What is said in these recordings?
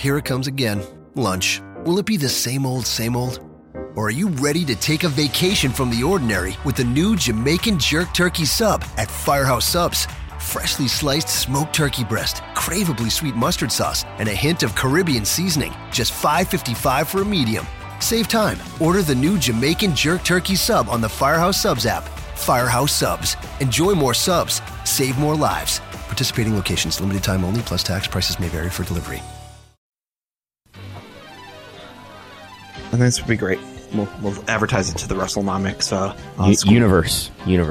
here it comes again. Lunch. Will it be the same old, same old? Or are you ready to take a vacation from the ordinary with the new Jamaican Jerk Turkey Sub at Firehouse Subs? Freshly sliced smoked turkey breast, craveably sweet mustard sauce, and a hint of Caribbean seasoning. Just $5.55 for a medium. Save time. Order the new Jamaican Jerk Turkey Sub on the Firehouse Subs app. Firehouse Subs. Enjoy more subs. Save more lives. Participating locations. Limited time only, plus tax. Prices may vary for delivery. I think this would be great. We'll advertise it to the WrestleNomics universe.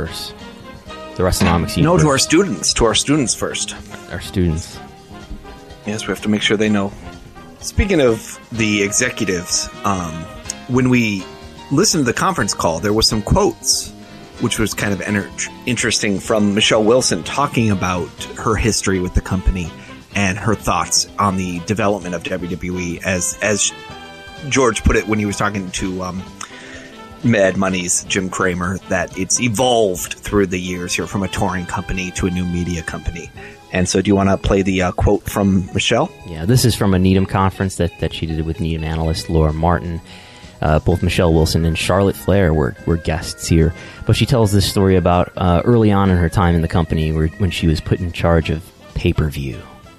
The WrestleNomics universe. No, to our students. To our students first. Our students. Yes, we have to make sure they know. Speaking of the executives, when we listened to the conference call, there were some quotes, which was kind of interesting, from Michelle Wilson talking about her history with the company and her thoughts on the development of WWE, as George put it when he was talking to Mad Money's Jim Cramer, that it's evolved through the years here from a touring company to a new media company. And so do you want to play the quote from Michelle? Yeah, this is from a Needham conference that she did with Needham analyst Laura Martin. Both Michelle Wilson and Charlotte Flair were guests here. But she tells this story about early on in her time in the company when she was put in charge of pay-per-view.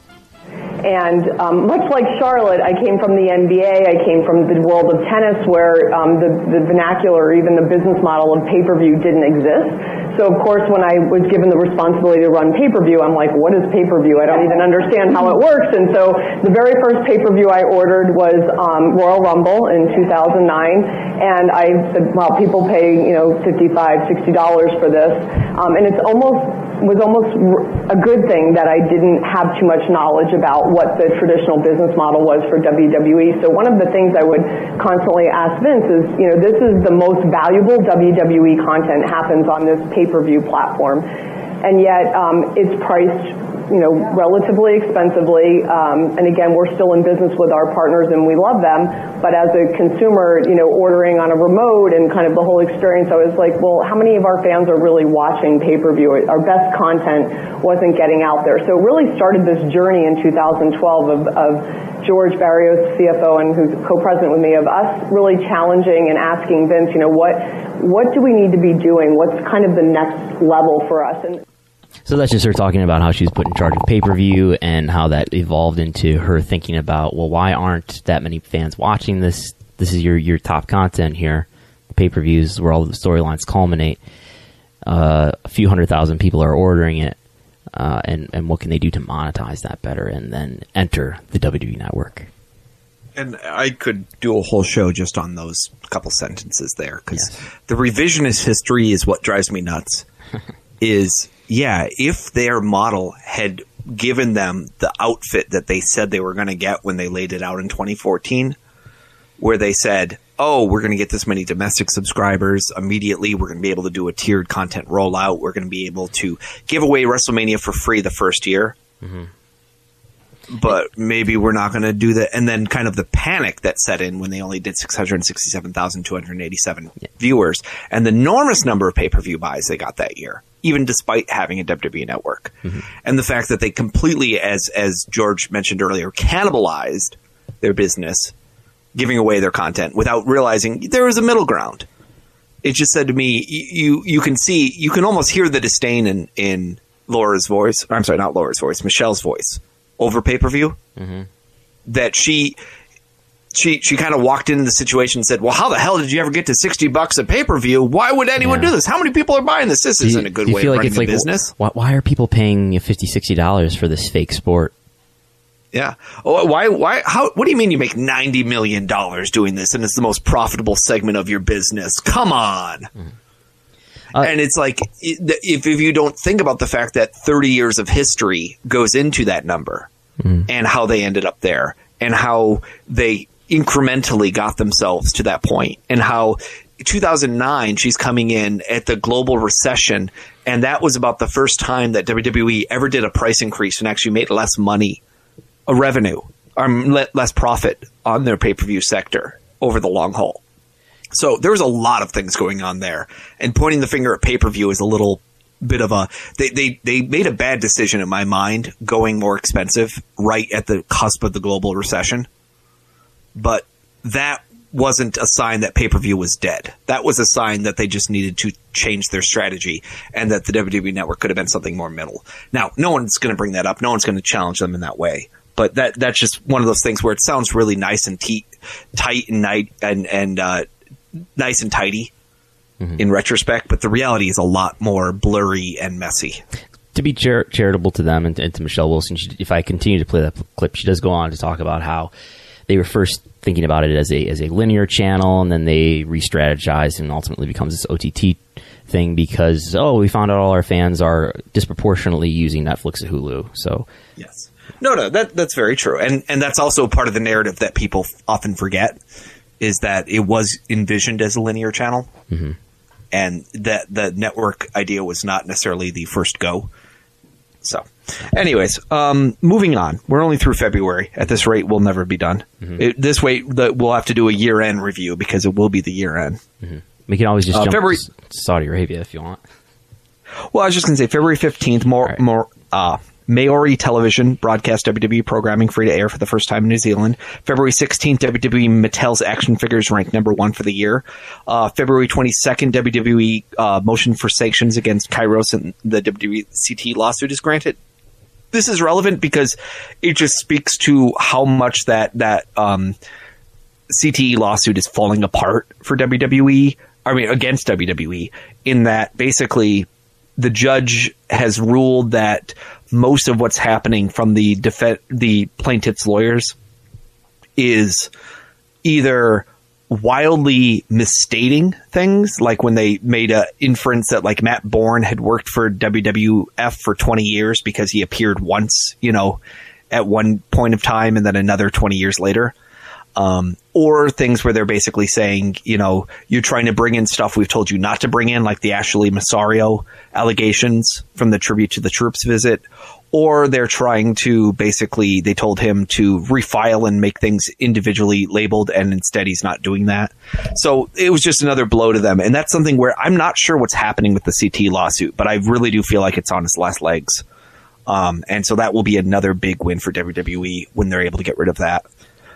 And much like Charlotte, I came from the NBA, I came from the world of tennis where the vernacular, or even the business model of pay-per-view didn't exist. So, of course, when I was given the responsibility to run pay-per-view, I'm like, what is pay-per-view? I don't even understand how it works. And so the very first pay-per-view I ordered was Royal Rumble in 2009. And I said, well, people pay, $55, $60 for this. And it was almost a good thing that I didn't have too much knowledge about what the traditional business model was for WWE. So one of the things I would constantly ask Vince is, this is the most valuable WWE content happens on this pay-per-view platform. And yet it's priced relatively expensively. And again, we're still in business with our partners and we love them. But as a consumer, ordering on a remote and kind of the whole experience, I was like, well, how many of our fans are really watching pay-per-view? Our best content wasn't getting out there. So it really started this journey in 2012 of George Barrios, CFO, and who's co-president with me, of us really challenging and asking Vince, what do we need to be doing? What's kind of the next level for us? And so that's just her talking about how she was put in charge of pay-per-view and how that evolved into her thinking about, well, why aren't that many fans watching this? This is your top content here. The pay-per-views where all the storylines culminate. A few 100,000 people are ordering it. And what can they do to monetize that better and then enter the WWE network? And I could do a whole show just on those couple sentences there, because the revisionist history is what drives me nuts. If their model had given them the outfit that they said they were going to get when they laid it out in 2014, where they said, oh, we're going to get this many domestic subscribers immediately. We're going to be able to do a tiered content rollout. We're going to be able to give away WrestleMania for free the first year. Mm-hmm. But maybe we're not going to do that. And then kind of the panic that set in when they only did 667,287 viewers and the enormous number of pay-per-view buys they got that year, even despite having a WWE network. Mm-hmm. And the fact that they completely, as George mentioned earlier, cannibalized their business, giving away their content without realizing there was a middle ground. It just said to me, you can almost hear the disdain in Laura's voice. I'm sorry, not Laura's voice, Michelle's voice over pay-per-view. Mm-hmm. That she kind of walked into the situation and said, well, how the hell did you ever get to $60 a pay-per-view? Why would anyone do this? How many people are buying this? This isn't a good way of running a business. Why are people paying $50, $60 for this fake sport? Yeah. Why? What do you mean you make $90 million doing this and it's the most profitable segment of your business? Come on. Mm. And it's like, if you don't think about the fact that 30 years of history goes into that number and how they ended up there and how they incrementally got themselves to that point and how 2009 she's coming in at the global recession, and that was about the first time that WWE ever did a price increase and actually made less money, a revenue, or less profit on their pay-per-view sector over the long haul. So there was a lot of things going on there, and pointing the finger at pay-per-view is a little bit of a they made a bad decision in my mind going more expensive right at the cusp of the global recession. But that wasn't a sign that pay-per-view was dead. That was a sign that they just needed to change their strategy and that the WWE Network could have been something more middle. Now, no one's going to bring that up. No one's going to challenge them in that way. But that's just one of those things where it sounds really nice and tight and nice and tidy in retrospect, but the reality is a lot more blurry and messy. To be charitable to them and to Michelle Wilson, if I continue to play that clip, she does go on to talk about how they were first thinking about it as a linear channel, and then they re-strategized and ultimately becomes this OTT thing because, we found out all our fans are disproportionately using Netflix and Hulu. So yes. No, that's very true. And that's also part of the narrative that people often forget is that it was envisioned as a linear channel. Mm-hmm. And that the network idea was not necessarily the first go. So, anyways, moving on. We're only through February. At this rate, we'll never be done. Mm-hmm. This way, we'll have to do a year-end review because it will be the year-end. Mm-hmm. We can always just jump to Saudi Arabia if you want. Well, I was just going to say, February 15th, Maori Television broadcast WWE programming free to air for the first time in New Zealand. February 16th, WWE Mattel's action figures ranked number 1 for the year. February 22nd, WWE motion for sanctions against Kairos and the WCT lawsuit is granted. This is relevant because it just speaks to how much that CTE lawsuit is falling apart for WWE. I mean, against WWE, in that basically the judge has ruled that most of what's happening from the plaintiff's lawyers is either wildly misstating things, like when they made an inference that like Matt Bourne had worked for WWF for 20 years because he appeared once, at one point of time and then another 20 years later. Or things where they're basically saying, you're trying to bring in stuff we've told you not to bring in, like the Ashley Massario allegations from the Tribute to the Troops visit. Or they're trying to basically, they told him to refile and make things individually labeled, and instead he's not doing that. So it was just another blow to them. And that's something where I'm not sure what's happening with the CT lawsuit, but I really do feel like it's on its last legs. And so that will be another big win for WWE when they're able to get rid of that.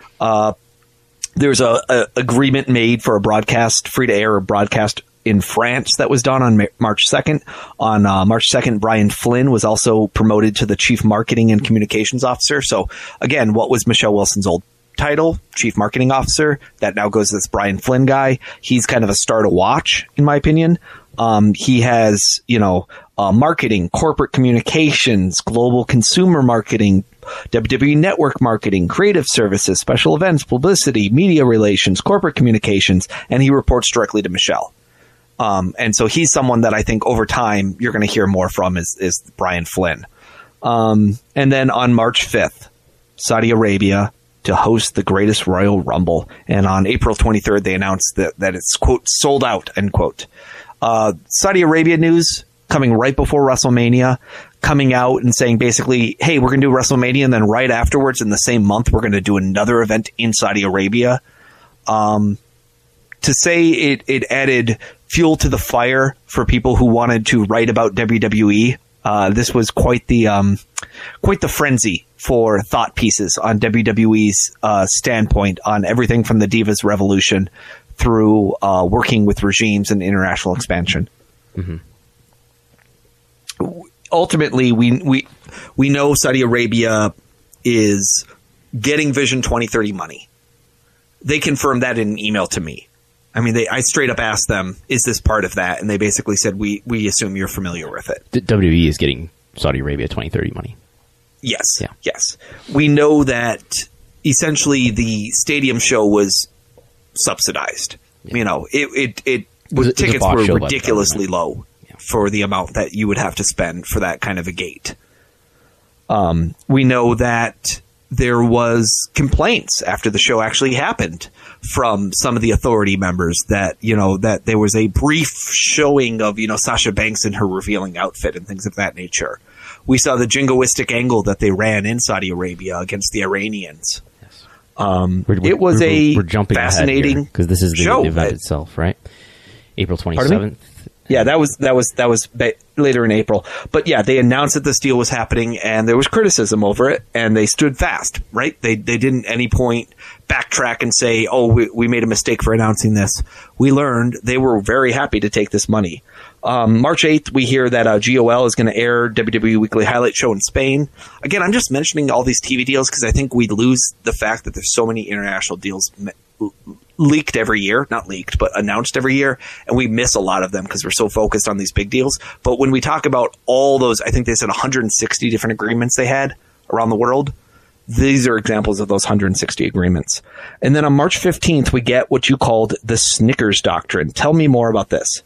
There's a agreement made for a broadcast, free-to-air broadcast in France that was done on March 2nd. On March 2nd, Brian Flynn was also promoted to the Chief Marketing and Communications Officer. So, again, what was Michelle Wilson's old title? Chief Marketing Officer. That now goes to this Brian Flynn guy. He's kind of a star to watch, in my opinion. He has, marketing, corporate communications, global consumer marketing, WWE Network marketing, creative services, special events, publicity, media relations, corporate communications, and he reports directly to Michelle. And so he's someone that I think over time you're going to hear more from is Brian Flynn. And then on March 5th, Saudi Arabia to host the greatest Royal Rumble. And on April 23rd, they announced that it's, quote, sold out, end quote. Saudi Arabia news coming right before WrestleMania, coming out and saying basically, hey, we're going to do WrestleMania, and then right afterwards in the same month, we're going to do another event in Saudi Arabia. To say it added fuel to the fire for people who wanted to write about WWE. This was quite the frenzy for thought pieces on WWE's standpoint on everything from the Divas Revolution through working with regimes and international expansion. Mm-hmm. Ultimately, we know Saudi Arabia is getting Vision 2030 money. They confirmed that in an email to me. I mean, I straight up asked them, is this part of that? And they basically said, we assume you're familiar with it. WWE is getting Saudi Arabia 2030 money. Yes. Yeah. Yes. We know that essentially the stadium show was subsidized. Yeah. Tickets were ridiculously low for the amount that you would have to spend for that kind of a gate. We know that there was complaints after the show actually happened from some of the authority members that there was a brief showing of, Sasha Banks in her revealing outfit and things of that nature. We saw the jingoistic angle that they ran in Saudi Arabia against the Iranians. Yes. It was a we're jumping fascinating because this is the show event itself, right? April 27th. Yeah, that was later in April. But yeah, they announced that this deal was happening, and there was criticism over it, and they stood fast, right? They didn't at any point backtrack and say, oh, we made a mistake for announcing this. We learned. They were very happy to take this money. March 8th, we hear that GOL is going to air WWE Weekly Highlight Show in Spain. Again, I'm just mentioning all these TV deals because I think we lose the fact that there's so many international deals leaked every year, not leaked, but announced every year. And we miss a lot of them because we're so focused on these big deals. But when we talk about all those, I think they said 160 different agreements they had around the world. These are examples of those 160 agreements. And then on March 15th, we get what you called the Snickers Doctrine. Tell me more about this.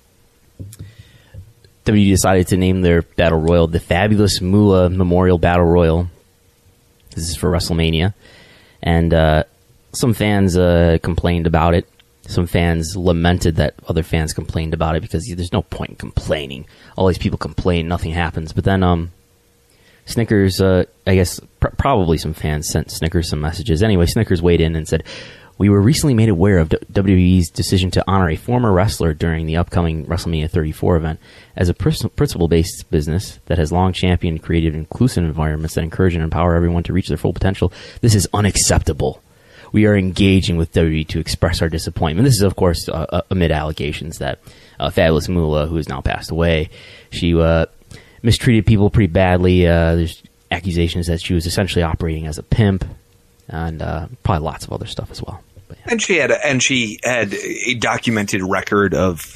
WWE decided to name their Battle Royal the Fabulous Moolah Memorial Battle Royal. This is for WrestleMania. And some fans complained about it. Some fans lamented that other fans complained about it because there's no point in complaining. All these people complain, nothing happens. But then Snickers, I guess probably some fans sent Snickers some messages. Anyway, Snickers weighed in and said, "We were recently made aware of WWE's decision to honor a former wrestler during the upcoming WrestleMania 34 event. As a principle-based business that has long championed creative, inclusive environments that encourage and empower everyone to reach their full potential, this is unacceptable. We are engaging with WWE to express our disappointment." This is, of course, amid allegations that Fabulous Moolah, who has now passed away, she mistreated people pretty badly. There's accusations that she was essentially operating as a pimp, and probably lots of other stuff as well. But, yeah. And she had a documented record of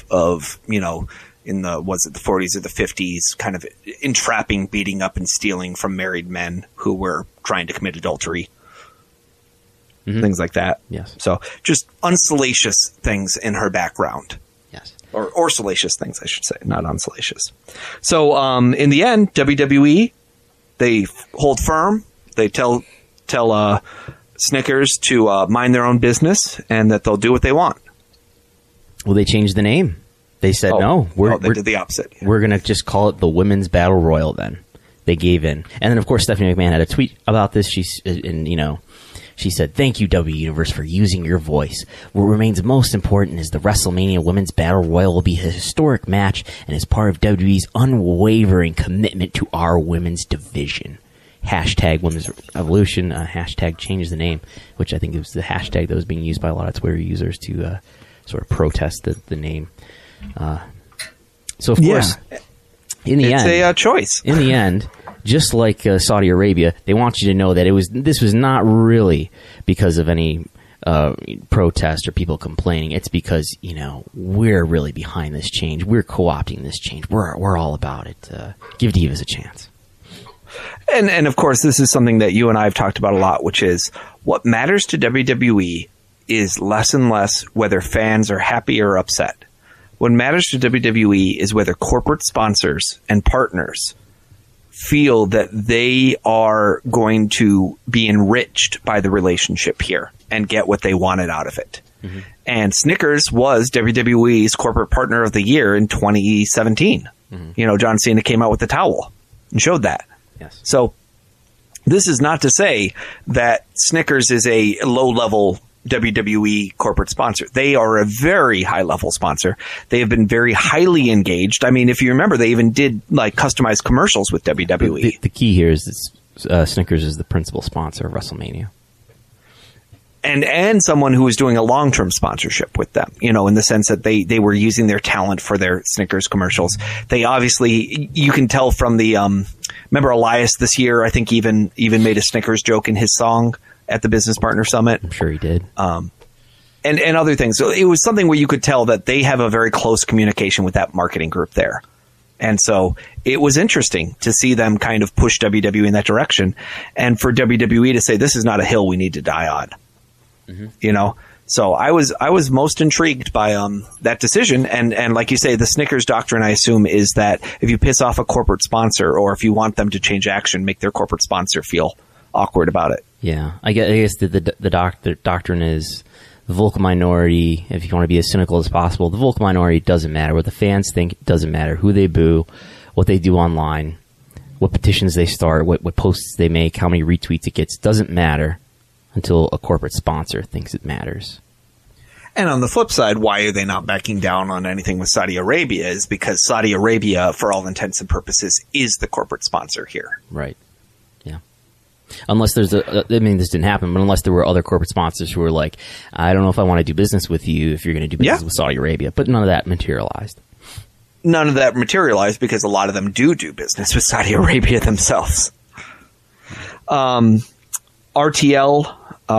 in the 40s or the 50s, kind of entrapping, beating up, and stealing from married men who were trying to commit adultery. Mm-hmm. Things like that. Yes. So just unsalacious things in her background. Yes. Or salacious things, I should say, not unsalacious. So in the end, WWE, they hold firm. They tell Snickers to mind their own business and that they'll do what they want. Well, they changed the name. They said, they did the opposite. Yeah. We're going to just call it the Women's Battle Royal then. They gave in. And then, of course, Stephanie McMahon had a tweet about this. She said, "Thank you, W Universe, for using your voice. What remains most important is the WrestleMania Women's Battle Royal will be a historic match and is part of WWE's unwavering commitment to our women's division. Hashtag Women's Revolution, hashtag change the name," which I think was the hashtag that was being used by a lot of Twitter users to sort of protest the name. So, of course, in the end... It's a choice. In the end... Just like Saudi Arabia, they want you to know that this was not really because of any protest or people complaining. It's because we're really behind this change. We're co-opting this change. We're all about it. Give Divas a chance. And of course, this is something that you and I have talked about a lot, which is what matters to WWE is less and less whether fans are happy or upset. What matters to WWE is whether corporate sponsors and partners feel that they are going to be enriched by the relationship here and get what they wanted out of it. Mm-hmm. And Snickers was WWE's corporate partner of the year in 2017. Mm-hmm. John Cena came out with the towel and showed that. Yes. So this is not to say that Snickers is a low-level WWE corporate sponsor. They are a very high-level sponsor. They have been very highly engaged. I mean, if you remember, they even did customized commercials with WWE. The key here is that Snickers is the principal sponsor of WrestleMania. And someone who was doing a long-term sponsorship with them, in the sense that they were using their talent for their Snickers commercials. They obviously, you can tell from the, remember Elias this year, I think even made a Snickers joke in his song at the Business Partner Summit. I'm sure he did. And other things. So it was something where you could tell that they have a very close communication with that marketing group there. And so it was interesting to see them kind of push WWE in that direction. And for WWE to say, this is not a hill we need to die on. Mm-hmm. So I was most intrigued by that decision. And like you say, the Snickers doctrine, I assume, is that if you piss off a corporate sponsor or if you want them to change action, make their corporate sponsor feel awkward about it. Yeah, I guess the doctrine is the vocal minority. If you want to be as cynical as possible, the vocal minority doesn't matter. What the fans think doesn't matter. Who they boo, what they do online, what petitions they start, what posts they make, how many retweets it gets, doesn't matter until a corporate sponsor thinks it matters. And on the flip side, why are they not backing down on anything with Saudi Arabia is because Saudi Arabia, for all intents and purposes, is the corporate sponsor here. Right. Yeah. Unless there's I mean, this didn't happen, but unless there were other corporate sponsors who were like, I don't know if I want to do business with you if you're going to do business with Saudi Arabia. But none of that materialized. None of that materialized because a lot of them do business with Saudi Arabia themselves. RTL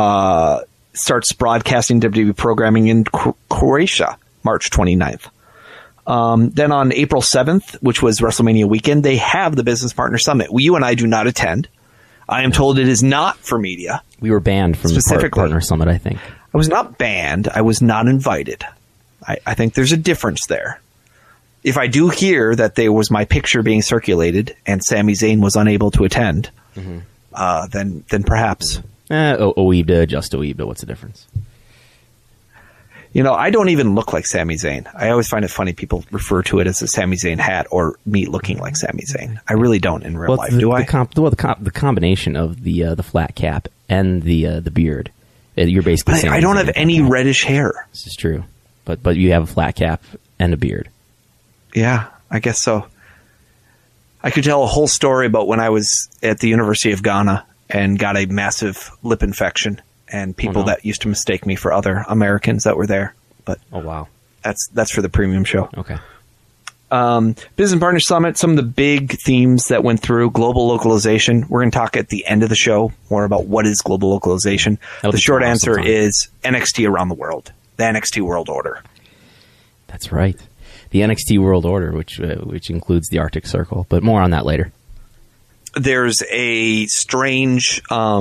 starts broadcasting WWE programming in Croatia, March 29th. Then on April 7th, which was WrestleMania weekend, they have the Business Partner Summit. You and I do not attend. I am told it is not for media. We were banned from the Partner Summit, I think. I was not banned. I was not invited. I think there's a difference there. If I do hear that there was my picture being circulated and Sami Zayn was unable to attend, then perhaps. Oiba, just Oiba. What's the difference? You know, I don't even look like Sami Zayn. I always find it funny people refer to it as a Sami Zayn hat or me looking like Sami Zayn. I really don't in real life, do I? The combination of the flat cap and the beard. You're basically. I don't have any reddish hair. This is true, but you have a flat cap and a beard. Yeah, I guess so. I could tell a whole story about when I was at the University of Ghana and got a massive lip infection and people that used to mistake me for other Americans that were there. But wow. That's for the premium show. Okay. Business Partner Summit, some of the big themes that went through: global localization. We're going to talk at the end of the show more about what is global localization. The short answer is NXT around the world, the NXT World Order. That's right. The NXT World Order, which includes the Arctic Circle, but more on that later. There's a strange, I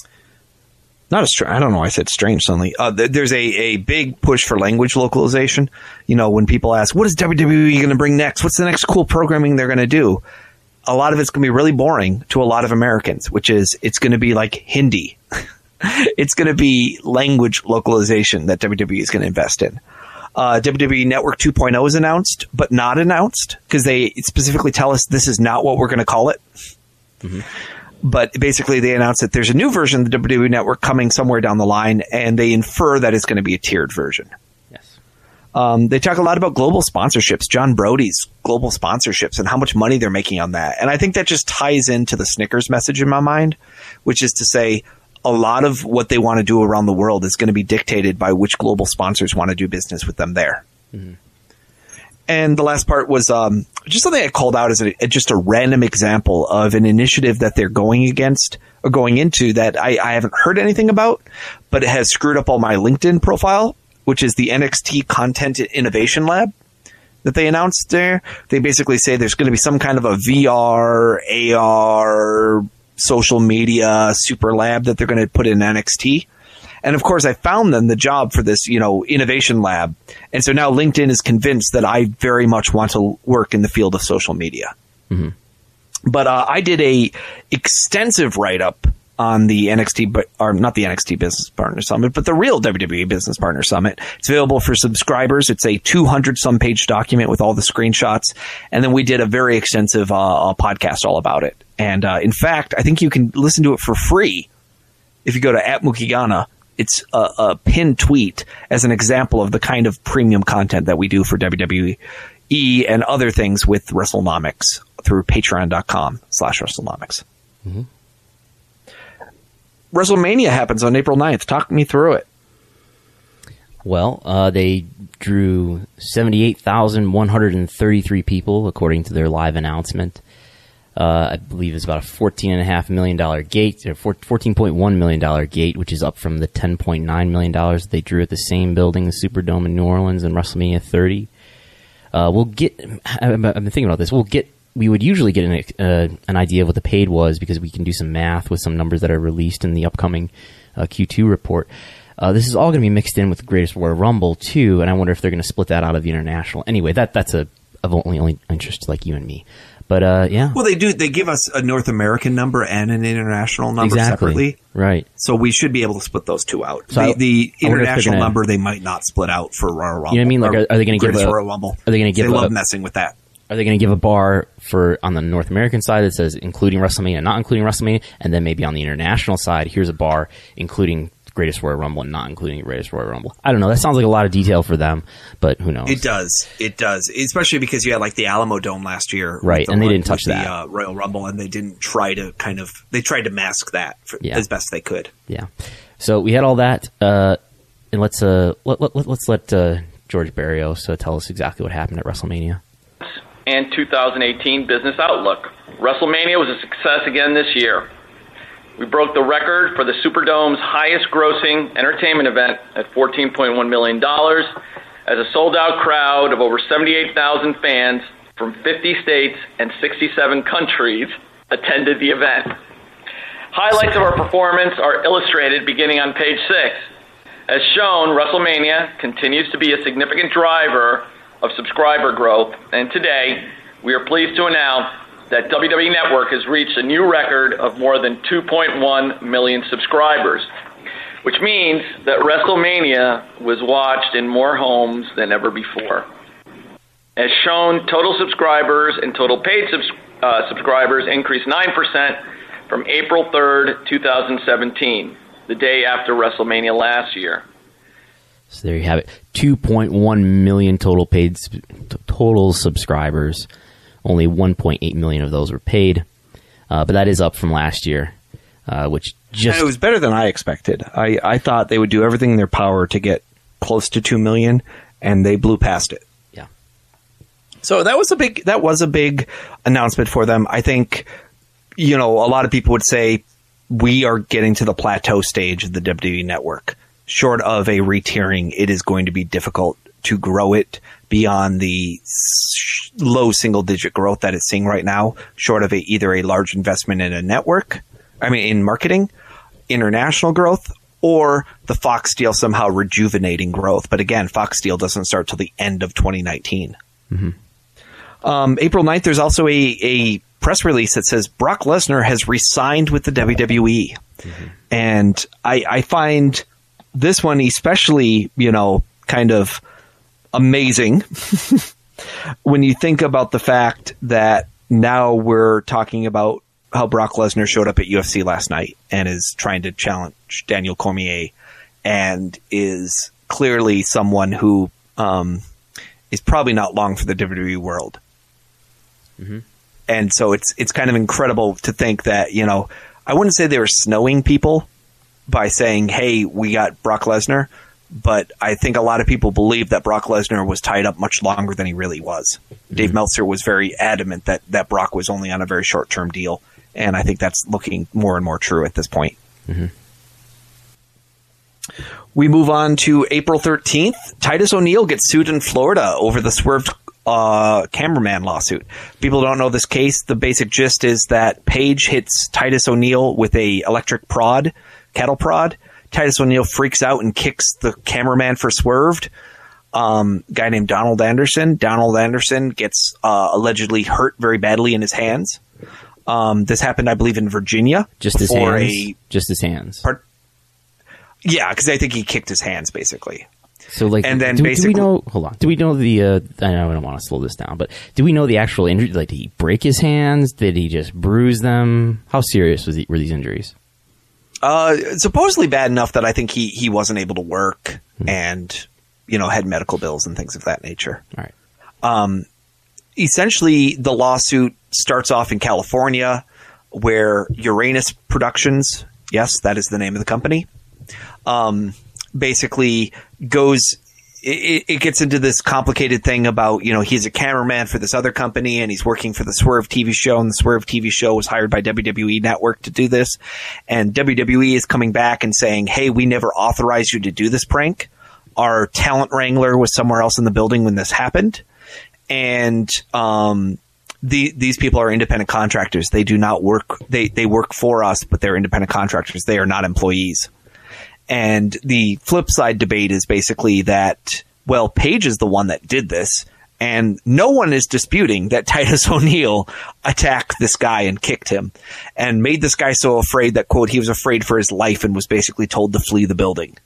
don't know why I said strange suddenly. There's a big push for language localization. You know, when people ask, what is WWE going to bring next? What's the next cool programming they're going to do? A lot of it's going to be really boring to a lot of Americans, which is it's going to be like Hindi. It's going to be language localization that WWE is going to invest in. WWE Network 2.0 is announced, but not announced because they specifically tell us this is not what we're going to call it. Mm-hmm. But basically, they announced that there's a new version of the WWE Network coming somewhere down the line, and they infer that it's going to be a tiered version. Yes. They talk a lot about global sponsorships, John Brody's global sponsorships, and how much money they're making on that. And I think that just ties into the Snickers message in my mind, which is to say a lot of what they want to do around the world is going to be dictated by which global sponsors want to do business with them there. Mm-hmm. And the last part was just something I called out as just a random example of an initiative that they're going against or going into that I haven't heard anything about, but it has screwed up all my LinkedIn profile, which is the NXT Content Innovation Lab that they announced there. They basically say there's going to be some kind of a VR, AR, social media super lab that they're going to put in NXT. And of course, I found them the job for this, innovation lab. And so now LinkedIn is convinced that I very much want to work in the field of social media. Mm-hmm. But I did a extensive write-up on the NXT, or not the NXT Business Partner Summit, but the real WWE Business Partner Summit. It's available for subscribers. It's a 200-some page document with all the screenshots. And then we did a very extensive podcast all about it. And in fact, I think you can listen to it for free if you go to @Mukigana. It's a pinned tweet as an example of the kind of premium content that we do for WWE and other things with WrestleNomics through patreon.com/WrestleNomics. Mm-hmm. WrestleMania happens on April 9th. Talk me through it. Well, they drew 78,133 people, according to their live announcement. I believe it's about a $14.5 million gate, or $14.1 million gate, which is up from the $10.9 million they drew at the same building, the Superdome in New Orleans, in WrestleMania 30. I've been thinking about this. We would usually get an idea of what the paid was because we can do some math with some numbers that are released in the upcoming Q2 report. This is all going to be mixed in with the Greatest Royal Rumble too, and I wonder if they're going to split that out of the international. Anyway, that's of only interest to like you and me. But yeah. Well, they do. They give us a North American number and an international number separately, right? So we should be able to split those two out. So the international number they might not split out for Royal Rumble. You know what I mean? Like, are they going to give Royal Rumble? Are they going to give? They love messing with that. Are they going to give a bar for on the North American side that says including WrestleMania, not including WrestleMania, and then maybe on the international side, here's a bar including Greatest Royal Rumble and not including Greatest Royal Rumble. I don't know. That sounds like a lot of detail for them, but who knows? It does. Especially because you had like the Alamo Dome last year. Right, and they didn't touch that. The Royal Rumble, and they didn't try to they tried to mask that as best they could. Yeah. So we had all that, and let's let George Barrios tell us exactly what happened at WrestleMania. And 2018 business outlook. WrestleMania was a success again this year. We broke the record for the Superdome's highest grossing entertainment event at $14.1 million as a sold-out crowd of over 78,000 fans from 50 states and 67 countries attended the event. Highlights of our performance are illustrated beginning on page 6. As shown, WrestleMania continues to be a significant driver of subscriber growth, and today we are pleased to announce that WWE Network has reached a new record of more than 2.1 million subscribers, which means that WrestleMania was watched in more homes than ever before. As shown, total subscribers and total paid subscribers increased 9% from April 3rd, 2017, the day after WrestleMania last year. So there you have it. 2.1 million total subscribers. Only 1.8 million of those were paid, but that is up from last year, which just... And it was better than I expected. I thought they would do everything in their power to get close to 2 million, and they blew past it. Yeah. So that was a big announcement for them. I think, a lot of people would say we are getting to the plateau stage of the WWE Network. Short of a re-tiering, it is going to be difficult to grow it beyond the low single-digit growth that it's seeing right now, short of either a large investment in in marketing, international growth, or the Fox deal somehow rejuvenating growth. But again, Fox deal doesn't start till the end of 2019. Mm-hmm. April 9th, there's also a press release that says Brock Lesnar has re-signed with the WWE. Mm-hmm. And I find this one especially, kind of amazing when you think about the fact that now we're talking about how Brock Lesnar showed up at UFC last night and is trying to challenge Daniel Cormier and is clearly someone who is probably not long for the WWE world. Mm-hmm. And so it's kind of incredible to think that, I wouldn't say they were snowing people by saying, hey, we got Brock Lesnar. But I think a lot of people believe that Brock Lesnar was tied up much longer than he really was. Mm-hmm. Dave Meltzer was very adamant that Brock was only on a very short-term deal. And I think that's looking more and more true at this point. Mm-hmm. We move on to April 13th. Titus O'Neil gets sued in Florida over the Swerve cameraman lawsuit. People don't know this case. The basic gist is that Paige hits Titus O'Neil with a electric cattle prod. Titus O'Neil freaks out and kicks the cameraman for Swerved. Guy named Donald Anderson. Donald Anderson gets allegedly hurt very badly in his hands. This happened, I believe, in Virginia. Just his hands? Just his hands. Yeah, because I think he kicked his hands, basically. So, and then basically... Do we know... Hold on. Do we know the... I know I don't want to slow this down, but do we know the actual injury? Did he break his hands? Did he just bruise them? How serious were these injuries? Supposedly bad enough that I think he wasn't able to work and, had medical bills and things of that nature. All right. Essentially, the lawsuit starts off in California where Uranus Productions, yes, that is the name of the company, basically goes... It gets into this complicated thing about, he's a cameraman for this other company and he's working for the Swerve TV show, and the Swerve TV show was hired by WWE Network to do this. And WWE is coming back and saying, hey, we never authorized you to do this prank. Our talent wrangler was somewhere else in the building when this happened. And these people are independent contractors. They do not work. They work for us, but they're independent contractors. They are not employees. And the flip side debate is basically that, well, Paige is the one that did this, and no one is disputing that Titus O'Neil attacked this guy and kicked him and made this guy so afraid that, quote, he was afraid for his life and was basically told to flee the building.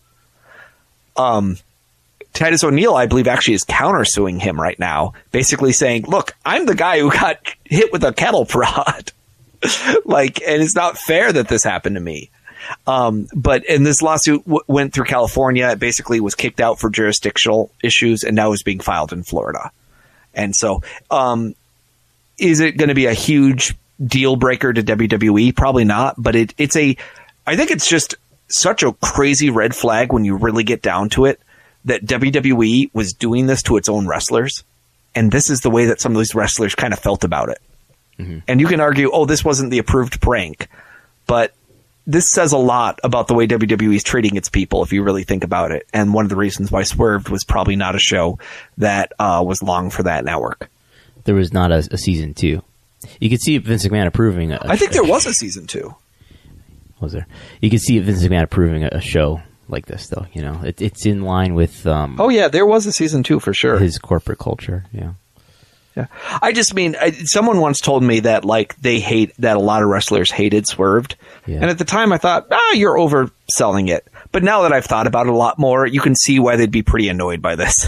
Titus O'Neil, I believe, actually is countersuing him right now, basically saying, look, I'm the guy who got hit with a cattle prod. And it's not fair that this happened to me. And this lawsuit went through California. It basically was kicked out for jurisdictional issues, and now is being filed in Florida. And so, is it going to be a huge deal breaker to WWE? Probably not, but I think it's just such a crazy red flag when you really get down to it that WWE was doing this to its own wrestlers. And this is the way that some of these wrestlers kind of felt about it. Mm-hmm. And you can argue, oh, this wasn't the approved prank, but this says a lot about the way WWE is treating its people, if you really think about it. And one of the reasons why Swerved was probably not a show that was long for that network. There was not a season 2. You could see Vince McMahon approving I think there was a season 2. Was there? You could see Vince McMahon approving a show like this, though. You know, it's in line with. Oh yeah, there was a season 2 for sure. His corporate culture, yeah. Yeah, I just mean someone once told me that that a lot of wrestlers hated Swerved, and at the time I thought, you're overselling it. But now that I've thought about it a lot more, you can see why they'd be pretty annoyed by this.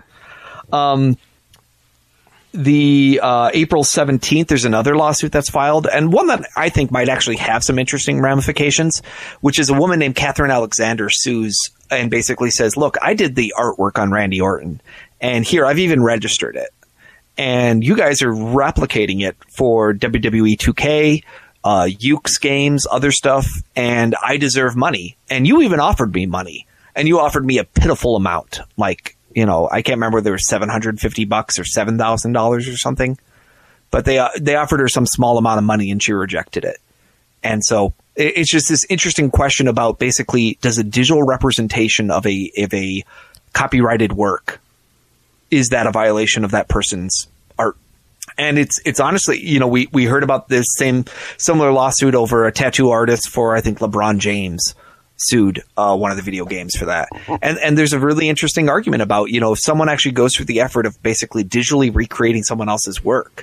The April 17th, there's another lawsuit that's filed, and one that I think might actually have some interesting ramifications, which is a woman named Catherine Alexander sues and basically says, look, I did the artwork on Randy Orton, and here, I've even registered it. And you guys are replicating it for WWE 2K, Ukes games, other stuff, and I deserve money. And you even offered me money, and you offered me a pitiful amount, like, you know, I can't remember whether it was $750 or $7,000 or something, but they offered her some small amount of money and she rejected it. And so it's just this interesting question about basically, does a digital representation of a copyrighted work, is that a violation of that person's art? And it's honestly, you know, we heard about this similar lawsuit over a tattoo artist for, I think, LeBron James sued one of the video games for that. And there's a really interesting argument about, you know, if someone actually goes through the effort of basically digitally recreating someone else's work,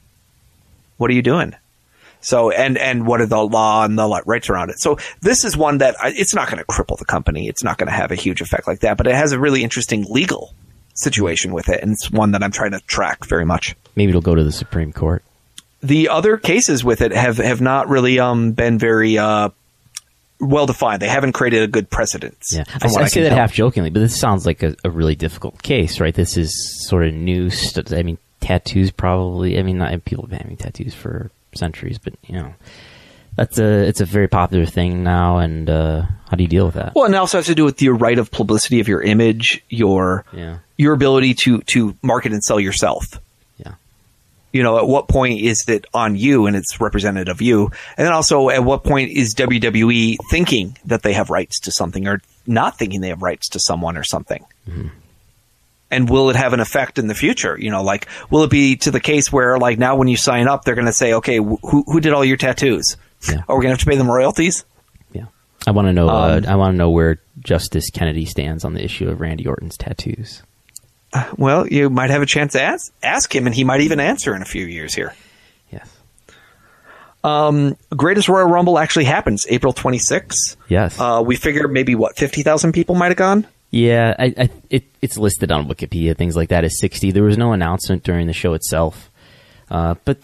what are you doing? So, and what are the law and the rights around it? So this is one that it's not going to cripple the company. It's not going to have a huge effect like that, but it has a really interesting legal situation with it. And it's one that I'm trying to track very much. Maybe it'll go to the Supreme Court. The other cases with it have not really been very well defined. They haven't created a good precedence. Yeah, I say that half jokingly, but this sounds like a really difficult case, right? This is sort of new. I mean, tattoos probably. I mean, people have been having tattoos for centuries, but you know, it's a very popular thing now. And how do you deal with that? Well, and it also has to do with your right of publicity of your image, your ability to market and sell yourself. You know, at what point is it on you and it's representative of you? And then also, at what point is WWE thinking that they have rights to something or not thinking they have rights to someone or something? Mm-hmm. And will it have an effect in the future? You know, like, will it be to the case where, like, now when you sign up, they're going to say, okay, who did all your tattoos? Yeah. Are we going to have to pay them royalties? Yeah. I want to know, I want to know where Justice Kennedy stands on the issue of Randy Orton's tattoos. Well, you might have a chance to ask him, and he might even answer in a few years here. Yes. Greatest Royal Rumble actually happens April 26th. Yes. We figure maybe, 50,000 people might have gone? Yeah, it's listed on Wikipedia, things like that, as 60. There was no announcement during the show itself. But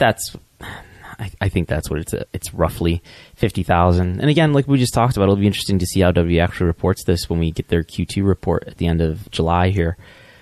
I think that's what it's roughly 50,000. And again, like we just talked about, it'll be interesting to see how WWE actually reports this when we get their Q2 report at the end of July here.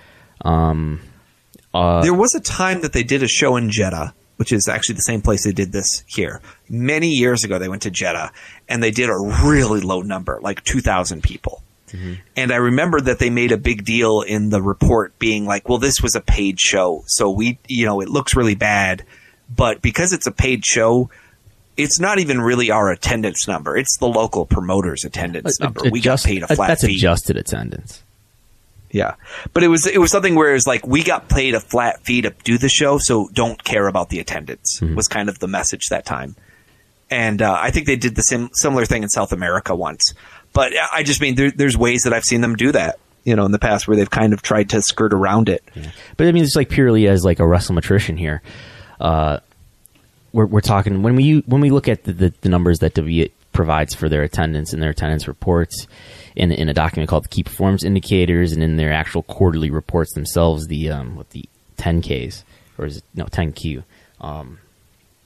There was a time that they did a show in Jeddah, which is actually the same place they did this here. Many years ago, they went to Jeddah, and they did a really low number, like 2,000 people. Mm-hmm. And I remember that they made a big deal in the report being like, well, this was a paid show, so it looks really bad. But because it's a paid show, it's not even really our attendance number. It's the local promoter's attendance number. We got paid a flat fee. That's adjusted attendance. Yeah. But it was something where it was like, we got paid a flat fee to do the show, so don't care about the attendance, was kind of the message that time. And I think they did the similar thing in South America once. But I just mean, there's ways that I've seen them do that, you know, in the past where they've kind of tried to skirt around it. Yeah. But I mean, it's like purely as like a WrestleMatrician here. We're talking, when we look at the numbers that WWE provides for their attendance and their attendance reports, in a document called the Key Performance Indicators, and in their actual quarterly reports themselves, the 10Ks, or is it, no, 10Q.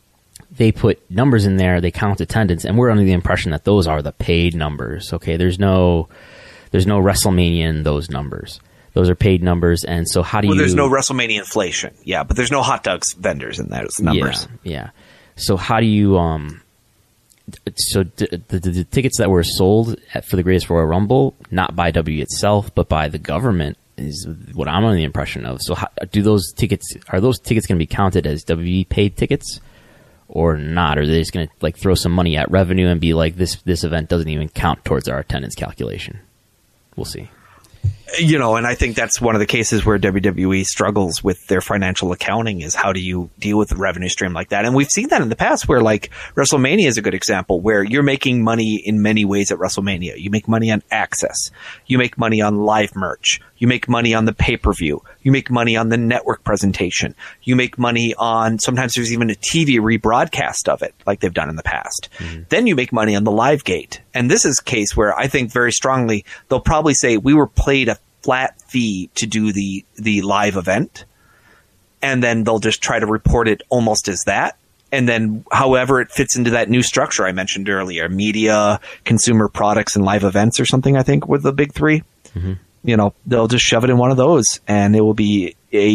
they put numbers in there, they count attendance, and we're under the impression that those are the paid numbers. Okay, there's no WrestleMania in those numbers. Those are paid numbers, and so how do you... Well, there's no WrestleMania inflation, yeah, but there's no hot dogs vendors in those numbers. Yeah. So how do you... So the tickets that were sold for the Greatest Royal Rumble, not by WWE itself, but by the government, is what I'm under the impression of. So are those tickets going to be counted as WWE paid tickets or not? Or are they just going to like throw some money at revenue and be like, this event doesn't even count towards our attendance calculation? We'll see. You know, and I think that's one of the cases where WWE struggles with their financial accounting, is how do you deal with a revenue stream like that? And we've seen that in the past where, like, WrestleMania is a good example where you're making money in many ways at WrestleMania. You make money on access. You make money on live merch. You make money on the pay-per-view. You make money on the network presentation. You make money on, sometimes there's even a TV rebroadcast of it, like they've done in the past. Mm-hmm. Then you make money on the live gate. And this is a case where I think very strongly they'll probably say we were paid a flat fee to do the live event, and then they'll just try to report it almost as that. And then however it fits into that new structure I mentioned earlier, media, consumer products, and live events or something, I think were the big three. Mm-hmm. You know, they'll just shove it in one of those, and it will be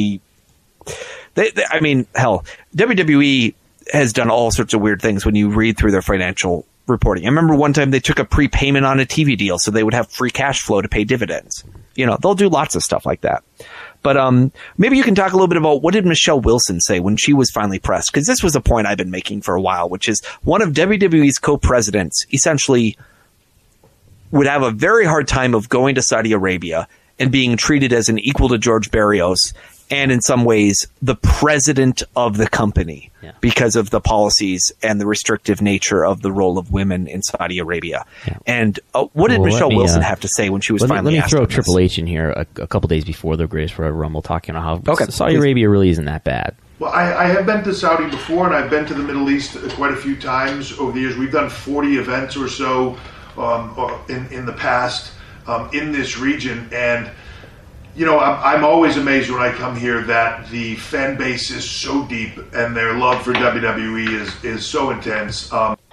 I mean, hell, WWE has done all sorts of weird things when you read through their financial reporting. I remember one time they took a prepayment on a TV deal so they would have free cash flow to pay dividends. You know, they'll do lots of stuff like that. But maybe you can talk a little bit about what did Michelle Wilson say when she was finally pressed? Because this was a point I've been making for a while, which is one of WWE's co-presidents essentially would have a very hard time of going to Saudi Arabia and being treated as an equal to George Barrios, and in some ways the president of the company, because of the policies and the restrictive nature of the role of women in Saudi Arabia. Yeah. And what did Michelle Wilson have to say when she was finally asked? Let me throw Triple H in here a couple days before the Greatest Royal Rumble, talking about how Saudi Arabia really isn't that bad. Well, I have been to Saudi before, and I've been to the Middle East quite a few times over the years. We've done 40 events or so in the past in this region, and you know, I'm always amazed when I come here that the fan base is so deep and their love for WWE is so intense.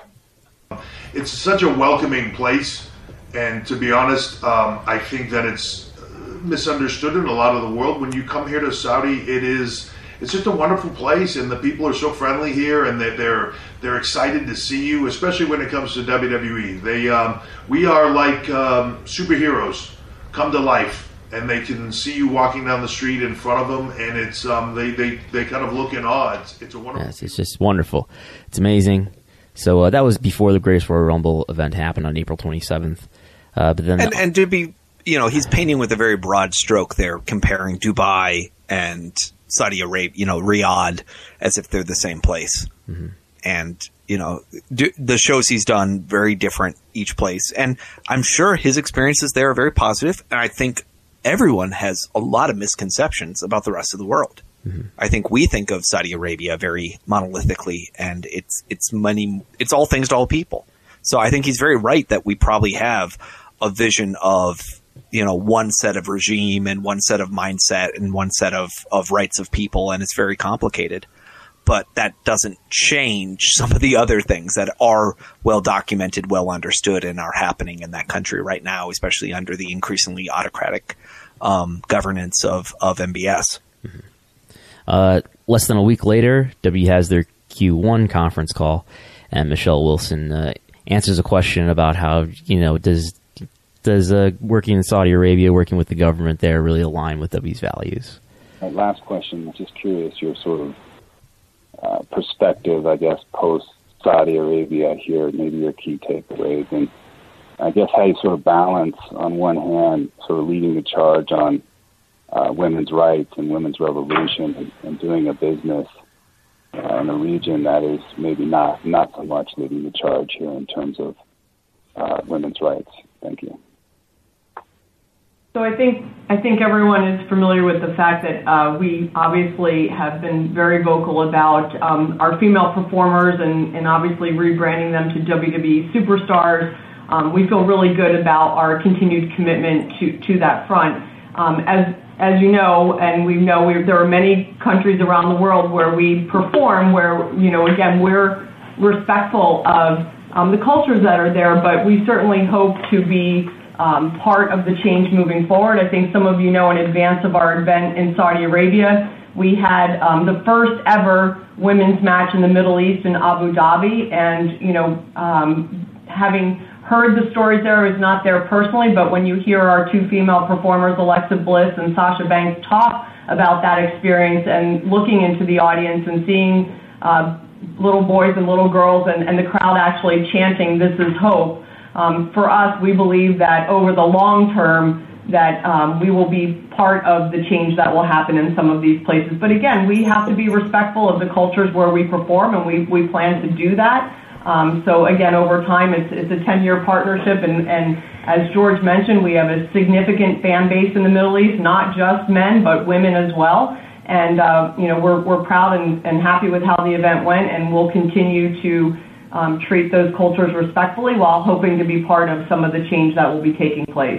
It's such a welcoming place, and to be honest, I think that it's misunderstood in a lot of the world. When you come here to Saudi, it's just a wonderful place, and the people are so friendly here, and they're excited to see you, especially when it comes to WWE. We are like superheroes come to life. And they can see you walking down the street in front of them, and it's they kind of look in awe. It's a wonderful. Yes, it's just wonderful. It's amazing. So that was before the Greatest Royal Rumble event happened on April 27th. But then, and to be, you know, he's painting with a very broad stroke there, comparing Dubai and Saudi Arabia, you know, Riyadh, as if they're the same place. Mm-hmm. And you know, the shows he's done very different each place, and I'm sure his experiences there are very positive, and I think everyone has a lot of misconceptions about the rest of the world. Mm-hmm. I think we think of Saudi Arabia very monolithically, and it's money, it's all things to all people. So I think he's very right that we probably have a vision of, you know, one set of regime and one set of mindset and one set of rights of people, and it's very complicated. But that doesn't change some of the other things that are well documented, well understood, and are happening in that country right now, especially under the increasingly autocratic governance of MBS. Mm-hmm. Less than a week later, W has their Q1 conference call, and Michelle Wilson answers a question about how, you know, does working in Saudi Arabia, working with the government there, really align with W's values? Last question, just curious, your sort of perspective, I guess, post Saudi Arabia here, maybe your key takeaways, and I guess how you sort of balance, on one hand, sort of leading the charge on women's rights and women's revolution, and doing a business in a region that is maybe not so much leading the charge here in terms of women's rights. Thank you. So I think everyone is familiar with the fact that we obviously have been very vocal about our female performers and obviously rebranding them to WWE superstars. We feel really good about our continued commitment to that front. As you know, and we know, there are many countries around the world where we perform, where, you know, again, we're respectful of the cultures that are there, but we certainly hope to be part of the change moving forward. I think some of you know in advance of our event in Saudi Arabia, we had the first ever women's match in the Middle East in Abu Dhabi, and having heard the stories there, I was not there personally, but when you hear our two female performers, Alexa Bliss and Sasha Banks, talk about that experience and looking into the audience and seeing little boys and little girls and the crowd actually chanting, "This is hope." For us, we believe that over the long term, that we will be part of the change that will happen in some of these places. But again, we have to be respectful of the cultures where we perform, and we plan to do that. So again, over time, it's a 10-year partnership, and as George mentioned, we have a significant fan base in the Middle East, not just men, but women as well. And we're proud and happy with how the event went, and we'll continue to treat those cultures respectfully while hoping to be part of some of the change that will be taking place.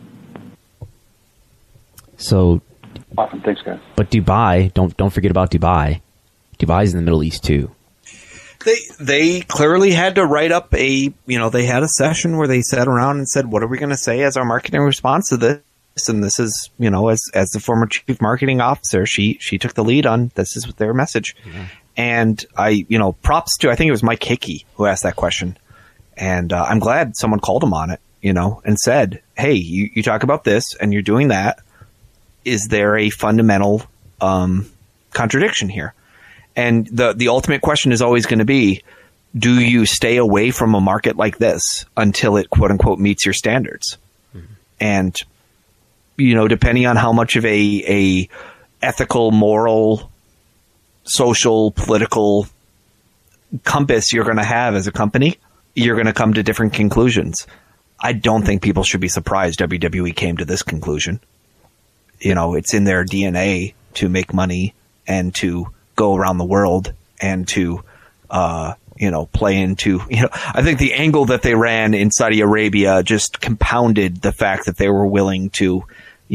So, awesome, thanks, guys. But Dubai, don't forget about Dubai. Dubai's in the Middle East too. They clearly had to write up they had a session where they sat around and said, what are we going to say as our marketing response to this? And this is, as the former chief marketing officer, she took the lead on this is their message. Yeah. And props to, I think it was Mike Hickey who asked that question. And I'm glad someone called him on it, and said, hey, you talk about this and you're doing that. Is there a fundamental contradiction here? And the ultimate question is always going to be, do you stay away from a market like this until it, quote unquote, meets your standards? Mm-hmm. And, depending on how much of a ethical, moral, social, political compass you're going to have as a company, you're going to come to different conclusions. I don't think people should be surprised WWE came to this conclusion. It's in their DNA to make money and to go around the world and to, play into, I think the angle that they ran in Saudi Arabia just compounded the fact that they were willing to,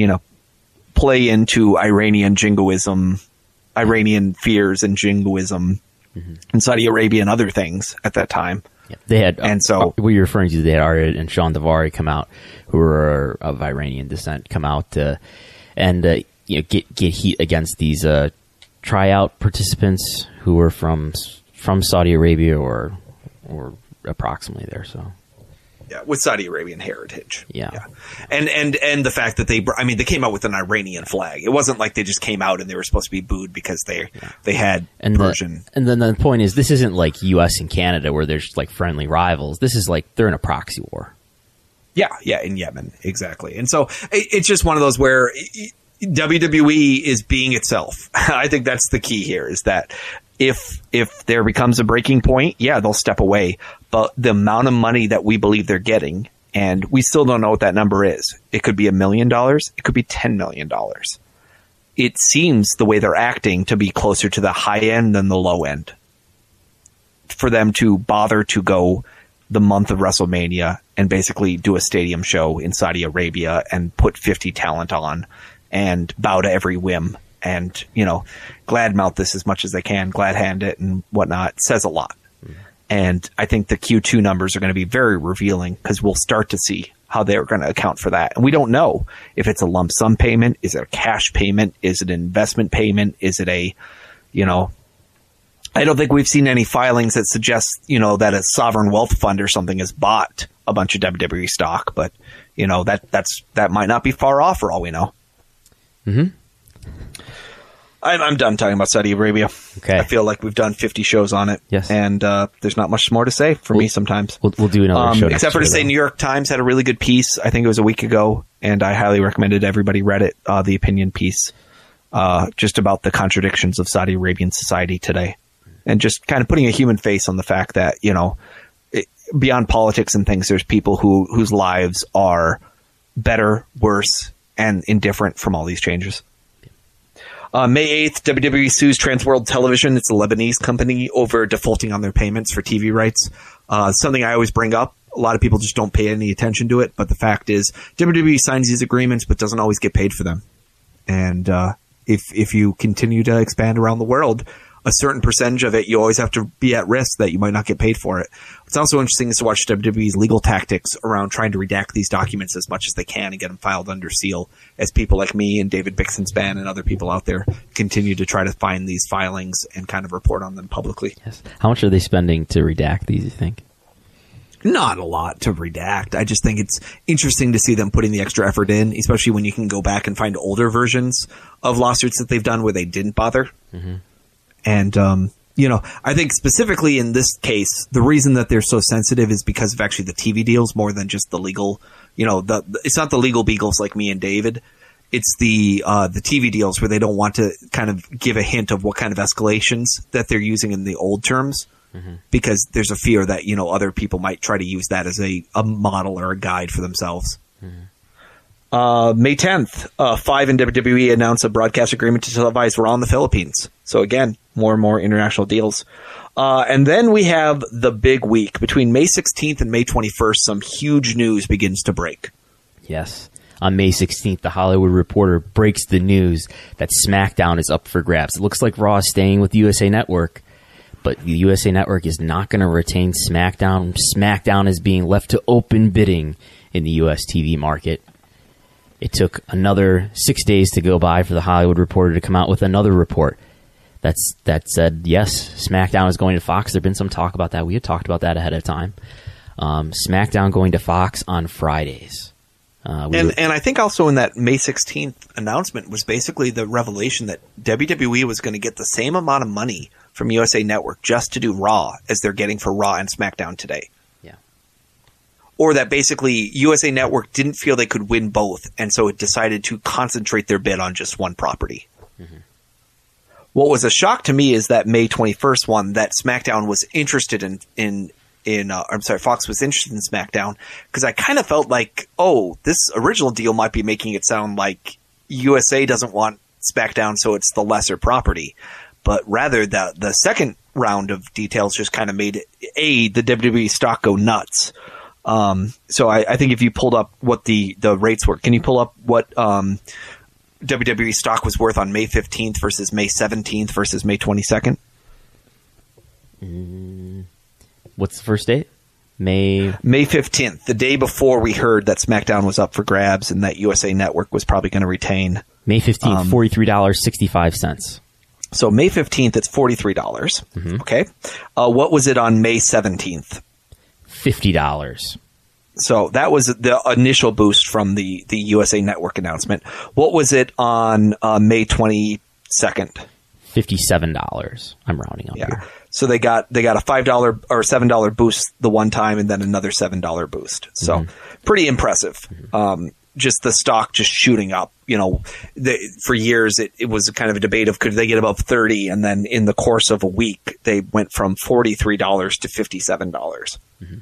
play into Iranian jingoism, Iranian fears and jingoism in Saudi Arabia and other things at that time. Yeah, they had, and so what you're referring to, they had Arya and Sean Davari come out, who were of Iranian descent, come out and get heat against these tryout participants who were from Saudi Arabia or approximately there. So yeah, with Saudi Arabian heritage. Yeah. And the fact that they came out with an Iranian flag. It wasn't like they just came out and they were supposed to be booed because they had Persian. And then the point is, this isn't like U.S. and Canada where there's like friendly rivals. This is like they're in a proxy war. Yeah, in Yemen, exactly. And so it's just one of those where WWE is being itself. I think that's the key here, is that if there becomes a breaking point, yeah, they'll step away. But the amount of money that we believe they're getting, and we still don't know what that number is. It could be $1 million. It could be $10 million. It seems the way they're acting to be closer to the high end than the low end. For them to bother to go the month of WrestleMania and basically do a stadium show in Saudi Arabia and put 50 talent on and bow to every whim and, glad mouth this as much as they can, glad hand it and whatnot, says a lot. Mm-hmm. And I think the Q2 numbers are going to be very revealing, because we'll start to see how they're going to account for that. And we don't know if it's a lump sum payment. Is it a cash payment? Is it an investment payment? Is it a, I don't think we've seen any filings that suggest, that a sovereign wealth fund or something has bought a bunch of WWE stock, but that might not be far off for all we know. Mm-hmm. I'm done talking about Saudi Arabia. Okay. I feel like we've done 50 shows on it. Yes. And there's not much more to say for me sometimes. We'll do another show except for to say New York Times had a really good piece. I think it was a week ago, and I highly recommended everybody read it, the opinion piece, just about the contradictions of Saudi Arabian society today. And just kind of putting a human face on the fact that, beyond politics and things, there's people whose lives are better, worse, and indifferent from all these changes. May 8th, WWE sues Transworld Television. It's a Lebanese company over defaulting on their payments for TV rights. Something I always bring up. A lot of people just don't pay any attention to it. But the fact is, WWE signs these agreements but doesn't always get paid for them. And if you continue to expand around the world, a certain percentage of it, you always have to be at risk that you might not get paid for it. What's also interesting is to watch WWE's legal tactics around trying to redact these documents as much as they can and get them filed under seal, as people like me and David Bixenspan and other people out there continue to try to find these filings and kind of report on them publicly. Yes. How much are they spending to redact these, you think? Not a lot to redact. I just think it's interesting to see them putting the extra effort in, especially when you can go back and find older versions of lawsuits that they've done where they didn't bother. Mm-hmm. And, I think specifically in this case, the reason that they're so sensitive is because of actually the TV deals more than just the legal, it's not the legal beagles like me and David. It's the TV deals where they don't want to kind of give a hint of what kind of escalations that they're using in the old terms, because there's a fear that, other people might try to use that as a model or a guide for themselves. May 10th, Five and WWE announced a broadcast agreement to televise Raw in the Philippines. So again, more and more international deals. And then we have the big week. Between May 16th and May 21st, some huge news begins to break. Yes. On May 16th, The Hollywood Reporter breaks the news that SmackDown is up for grabs. It looks like Raw is staying with the USA Network, but the USA Network is not going to retain SmackDown. SmackDown is being left to open bidding in the US TV market. It took another 6 days to go by for The Hollywood Reporter to come out with another report that said, yes, SmackDown is going to Fox. There had been some talk about that. We had talked about that ahead of time. SmackDown going to Fox on Fridays. And I think also in that May 16th announcement was basically the revelation that WWE was going to get the same amount of money from USA Network just to do Raw as they're getting for Raw and SmackDown today. Yeah. Or that basically USA Network didn't feel they could win both, and so it decided to concentrate their bid on just one property. Mm-hmm. What was a shock to me is that May 21st one, that SmackDown was interested Fox was interested in SmackDown, because I kind of felt like, this original deal might be making it sound like USA doesn't want SmackDown, so it's the lesser property. But rather, the second round of details just kind of made the WWE stock go nuts. So I think if you pulled up what the rates were, can you pull up what WWE stock was worth on May 15th versus May 17th versus May 22nd? What's the first date? May 15th, the day before we heard that SmackDown was up for grabs and that USA Network was probably going to retain. May 15th, $43.65. So May 15th, it's $43. Mm-hmm. Okay. What was it on May 17th? $50. So that was the initial boost from the USA Network announcement. What was it on May 22nd? $57. I'm rounding up here. So they got a $5 or $7 boost the one time, and then another $7 boost. So pretty impressive. Mm-hmm. Just the stock just shooting up. For years it was kind of a debate of could they get above 30, and then in the course of a week they went from $43 to $57. Mm-hmm.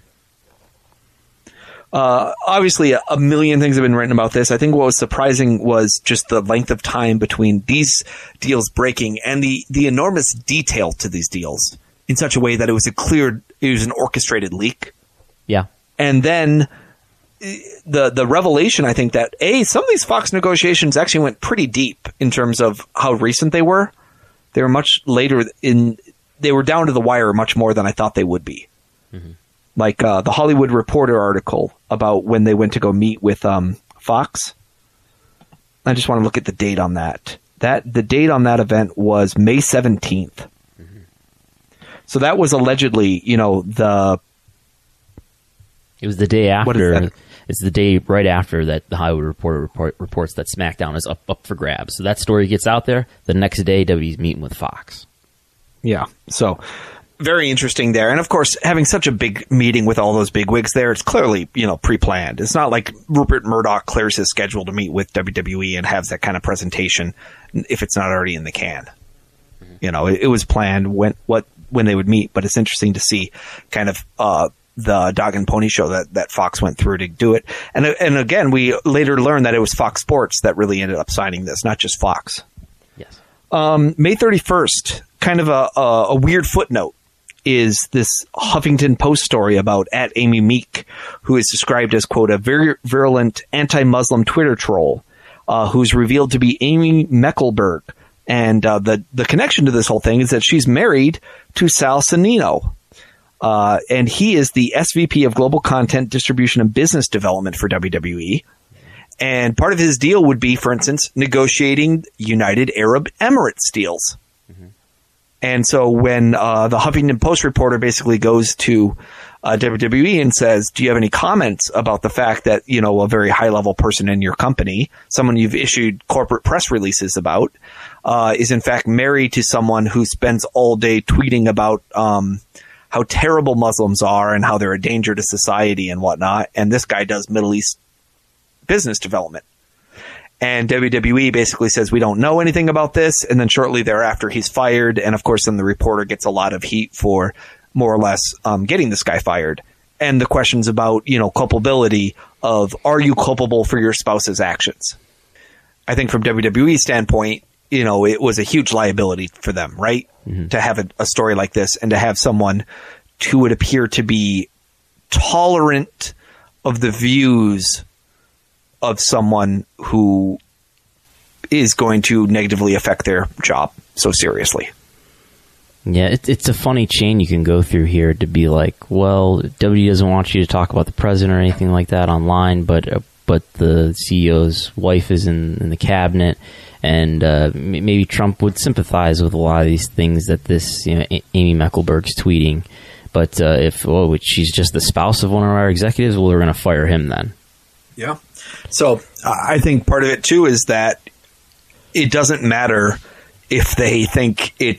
Obviously, a million things have been written about this. I think what was surprising was just the length of time between these deals breaking and the enormous detail to these deals in such a way that it was an orchestrated leak. Yeah. And then the revelation, I think, that some of these Fox negotiations actually went pretty deep in terms of how recent they were. They were much later they were down to the wire much more than I thought they would be. Mm-hmm. Like the Hollywood Reporter article about when they went to go meet with Fox. I just want to look at the date on that. The date on that event was May 17th. Mm-hmm. So that was allegedly, it was the day after. It's the day right after that the Hollywood Reporter reports that SmackDown is up for grabs. So that story gets out there. The next day, WWE's meeting with Fox. Yeah. So very interesting there. And of course, having such a big meeting with all those big wigs there, it's clearly, pre-planned. It's not like Rupert Murdoch clears his schedule to meet with WWE and has that kind of presentation if it's not already in the can. Mm-hmm. It was planned when they would meet, but it's interesting to see kind of the Dog and Pony show that Fox went through to do it. And again, we later learned that it was Fox Sports that really ended up signing this, not just Fox. Yes. May 31st, kind of a weird footnote, is this Huffington Post story about @Amy Meek, who is described as, quote, a very virulent anti-Muslim Twitter troll, who's revealed to be Amy Meckelberg, And the connection to this whole thing is that she's married to Sal Sanino. And he is the SVP of Global Content Distribution and Business Development for WWE. And part of his deal would be, for instance, negotiating United Arab Emirates deals. Mm-hmm. And so when the Huffington Post reporter basically goes to WWE and says, do you have any comments about the fact that, you know, a very high-level person in your company, someone you've issued corporate press releases about, is in fact married to someone who spends all day tweeting about how terrible Muslims are and how they're a danger to society and whatnot, and this guy does Middle East business development. And WWE basically says, we don't know anything about this, and then shortly thereafter he's fired, and of course then the reporter gets a lot of heat for more or less getting this guy fired. And the questions about, you know, culpability of, are you culpable for your spouse's actions? I think from WWE's standpoint, you know, it was a huge liability for them, right? Mm-hmm. To have a story like this and to have someone who would appear to be tolerant of the views of someone who is going to negatively affect their job so seriously. Yeah, it's a funny chain you can go through here to be like, well, WWE doesn't want you to talk about the president or anything like that online, but the CEO's wife is in the cabinet, and maybe Trump would sympathize with a lot of these things that this, you know, Amy Meckelberg's tweeting. But if she's just the spouse of one of our executives, well, we're going to fire him then. Yeah. So I think part of it too is that it doesn't matter if they think if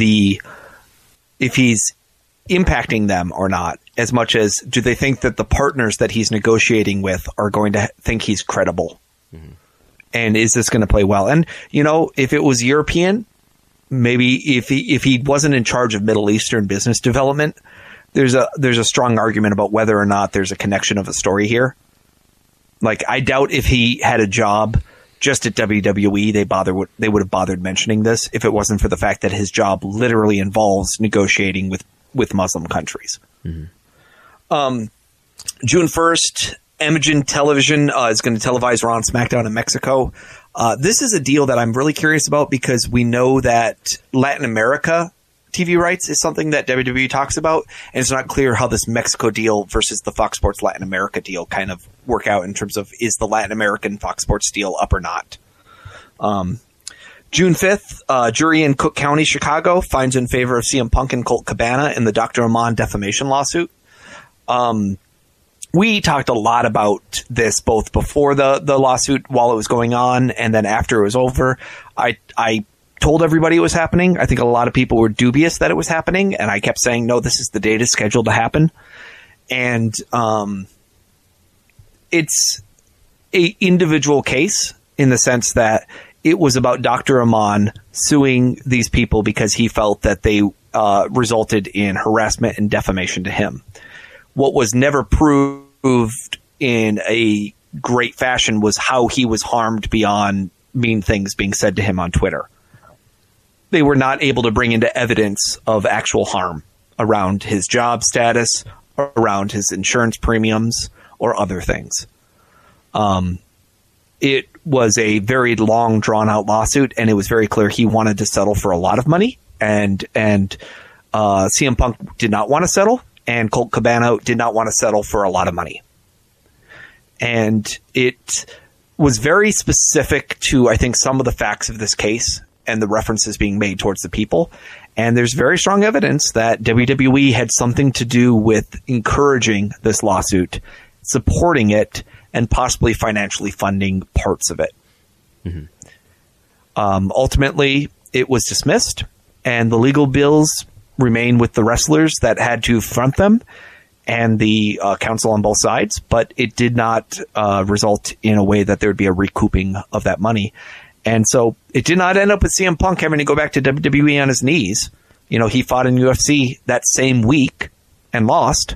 he's impacting them or not, as much as do they think that the partners that he's negotiating with are going to think he's credible. Mm-hmm. And is this going to play well? And, you know, if it was European, maybe if he wasn't in charge of Middle Eastern business development, there's a strong argument about whether or not there's a connection of a story here. Like, I doubt if he had a job just at WWE, they would have bothered mentioning this if it wasn't for the fact that his job literally involves negotiating with Muslim countries. Mm-hmm. June 1st, Imogen Television is going to televise Raw and SmackDown in Mexico. This is a deal that I'm really curious about because we know that Latin America TV rights is something that WWE talks about, and it's not clear how this Mexico deal versus the Fox Sports Latin America deal kind of work out in terms of, is the Latin American Fox Sports deal up or not? June 5th, jury in Cook County, Chicago finds in favor of CM Punk and Colt Cabana in the Dr. Amon defamation lawsuit. We talked a lot about this both before the lawsuit, while it was going on, and then after it was over. I told everybody it was happening. I think a lot of people were dubious that it was happening, and I kept saying, no, this is the date it's scheduled to happen. And it's a individual case in the sense that it was about Dr. Amon suing these people because he felt that they resulted in harassment and defamation to him. What was never proved in a great fashion was how he was harmed beyond mean things being said to him on Twitter. They were not able to bring into evidence of actual harm around his job status, around his insurance premiums, or other things. It was a very long, drawn-out lawsuit, and it was very clear he wanted to settle for a lot of money, and CM Punk did not want to settle, and Colt Cabana did not want to settle for a lot of money. And it was very specific to, I think, some of the facts of this case and the references being made towards the people. And there's very strong evidence that WWE had something to do with encouraging this lawsuit, supporting it, and possibly financially funding parts of it. Mm-hmm. Ultimately, it was dismissed, and the legal bills remain with the wrestlers that had to front them and the counsel on both sides, but it did not result in a way that there would be a recouping of that money. And so it did not end up with CM Punk having to go back to WWE on his knees. You know, he fought in UFC that same week and lost.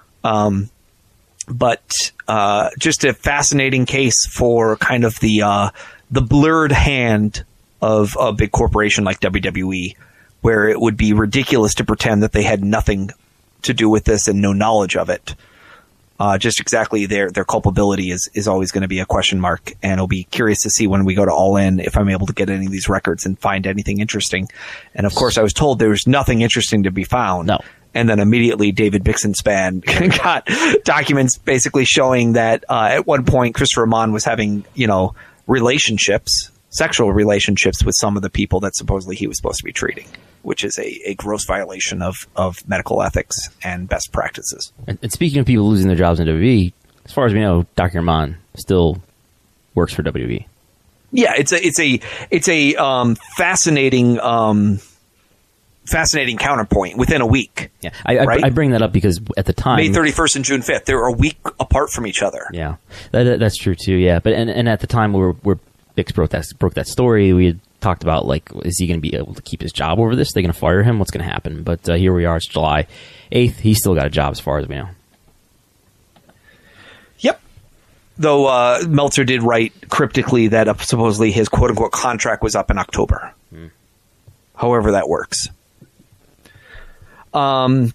But just a fascinating case for kind of the blurred hand of a big corporation like WWE, where it would be ridiculous to pretend that they had nothing to do with this and no knowledge of it. Just exactly their culpability is always going to be a question mark, and I'll be curious to see when we go to All In if I'm able to get any of these records and find anything interesting. And of course, I was told there was nothing interesting to be found. No. And then immediately David Bixenspan got documents basically showing that at one point Christopher Amon was having, sexual relationships with some of the people that supposedly he was supposed to be treating, which is a gross violation of medical ethics and best practices. And speaking of people losing their jobs in WWE, as far as we know, Dr. Amon still works for WWE. Yeah, it's a fascinating counterpoint within a week. Yeah, I bring that up because at the time, May 31st and June 5th, they're a week apart from each other. Yeah, that's true too. Yeah, but and at the time where Bix broke that story, we had talked about, like, is he going to be able to keep his job over this? Are they going to fire him? What's going to happen? But here we are. It's July 8th. He's still got a job as far as we know. Yep. Though Meltzer did write cryptically that supposedly his quote-unquote contract was up in October. However that works. June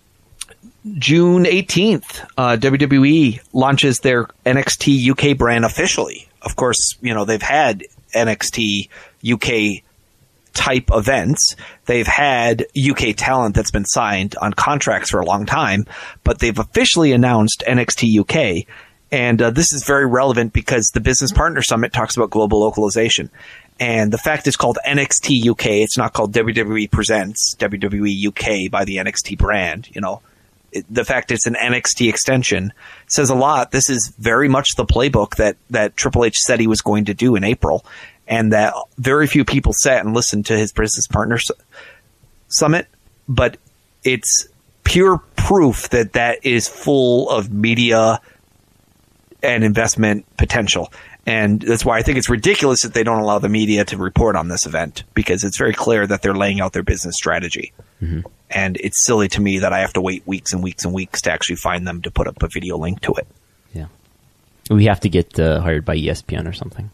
18th, WWE launches their NXT UK brand officially. Of course, they've had NXT UK type events. They've had UK talent that's been signed on contracts for a long time, but they've officially announced NXT UK. And this is very relevant because the Business Partner Summit talks about global localization. And the fact it's called NXT UK, it's not called WWE Presents WWE UK by the NXT brand, the fact it's an NXT extension says a lot. This is very much the playbook that Triple H said he was going to do in April, and that very few people sat and listened to his Business Partner Summit, but it's pure proof that is full of media and investment potential. And that's why I think it's ridiculous that they don't allow the media to report on this event, because it's very clear that they're laying out their business strategy. Mm-hmm. And it's silly to me that I have to wait weeks and weeks and weeks to actually find them to put up a video link to it. Yeah. We have to get hired by ESPN or something.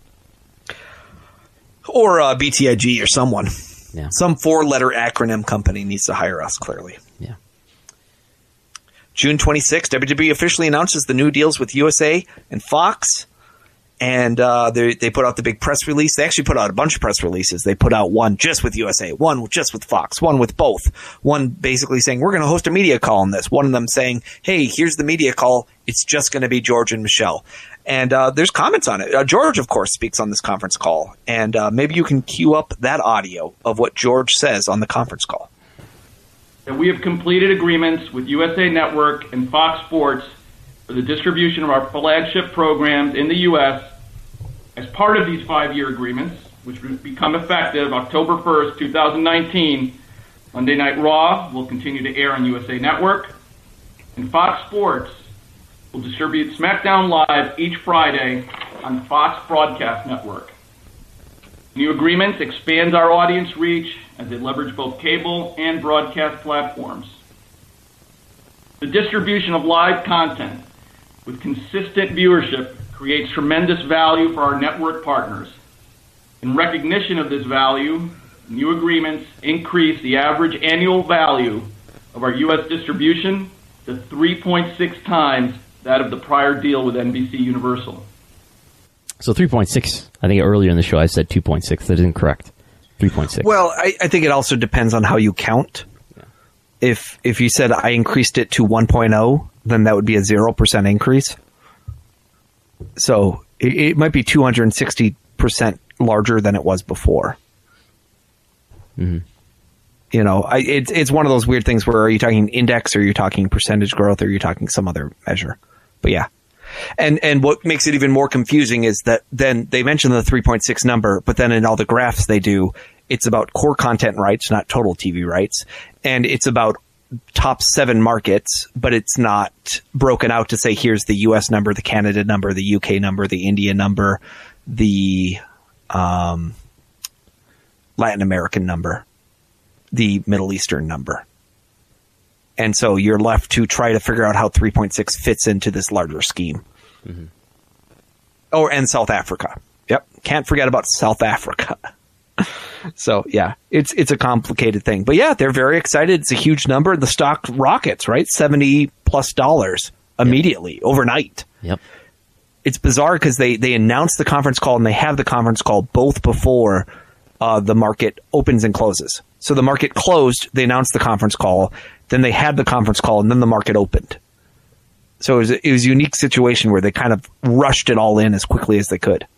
Or BTIG or someone. Yeah. Some 4-letter acronym company needs to hire us, clearly. Yeah. June 26th, WWE officially announces the new deals with USA and Fox. And they put out the big press release. They actually put out a bunch of press releases. They put out one just with USA, one just with Fox, one with both. One basically saying, we're going to host a media call on this. One of them saying, hey, here's the media call. It's just going to be George and Michelle. And there's comments on it. George, of course, speaks on this conference call. And maybe you can cue up that audio of what George says on the conference call. That we have completed agreements with USA Network and Fox Sports for the distribution of our flagship programs in the U.S. As part of these 5-year agreements, which will become effective October 1st, 2019, Monday Night Raw will continue to air on USA Network, and Fox Sports will distribute SmackDown Live each Friday on Fox Broadcast Network. New agreements expand our audience reach as they leverage both cable and broadcast platforms. The distribution of live content with consistent viewership creates tremendous value for our network partners. In recognition of this value, new agreements increase the average annual value of our U.S. distribution to 3.6 times that of the prior deal with NBC Universal. So 3.6. I think earlier in the show I said 2.6. That is incorrect. 3.6. Well, I think it also depends on how you count. Yeah. If you said I increased it to 1.0, then that would be a 0% increase. So it might be 260% larger than it was before. Mm-hmm. It's one of those weird things where are you talking index, or are you talking percentage growth, or are you talking some other measure? But yeah. And what makes it even more confusing is that then they mention the 3.6 number, but then in all the graphs they do, it's about core content rights, not total TV rights. And it's about top 7 markets, but it's not broken out to say here's the US number, the Canada number, the UK number, the India number, the Latin American number, the Middle Eastern number. And so you're left to try to figure out how 3.6 fits into this larger scheme. Mm-hmm. Oh, and South Africa. Yep. Can't forget about South Africa. So, yeah, it's a complicated thing. But, yeah, they're very excited. It's a huge number. The stock rockets, right? $70+ immediately, overnight. Yep. It's bizarre because they announce the conference call and they have the conference call both before the market opens and closes. So the market closed, they announced the conference call, then they had the conference call, and then the market opened. So it was a unique situation where they kind of rushed it all in as quickly as they could.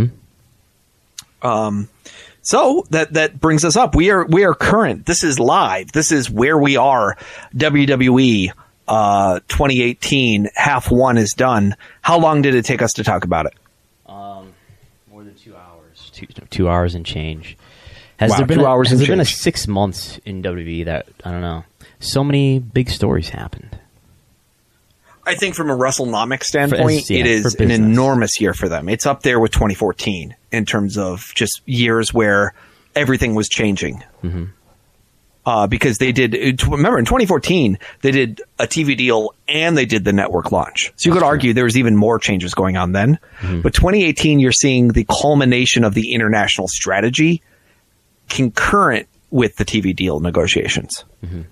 So that brings us up. We are current. This is live. This is where we are. WWE 2018 half one is done. How long did it take us to talk about it? More than 2 hours. 2 hours and change. Has Wow, there been 2 hours and been a change. 6 months in WWE that, I don't know, so many big stories happened? I think from a WrestleNomics standpoint, yeah, it is for an business. enormous year for them. It's up there with 2014 in terms of just years where everything was changing. Because they did, remember in 2014, they did a TV deal and they did the network launch. So you could argue there was even more changes going on then. But 2018, you're seeing the culmination of the international strategy concurrent with the TV deal negotiations.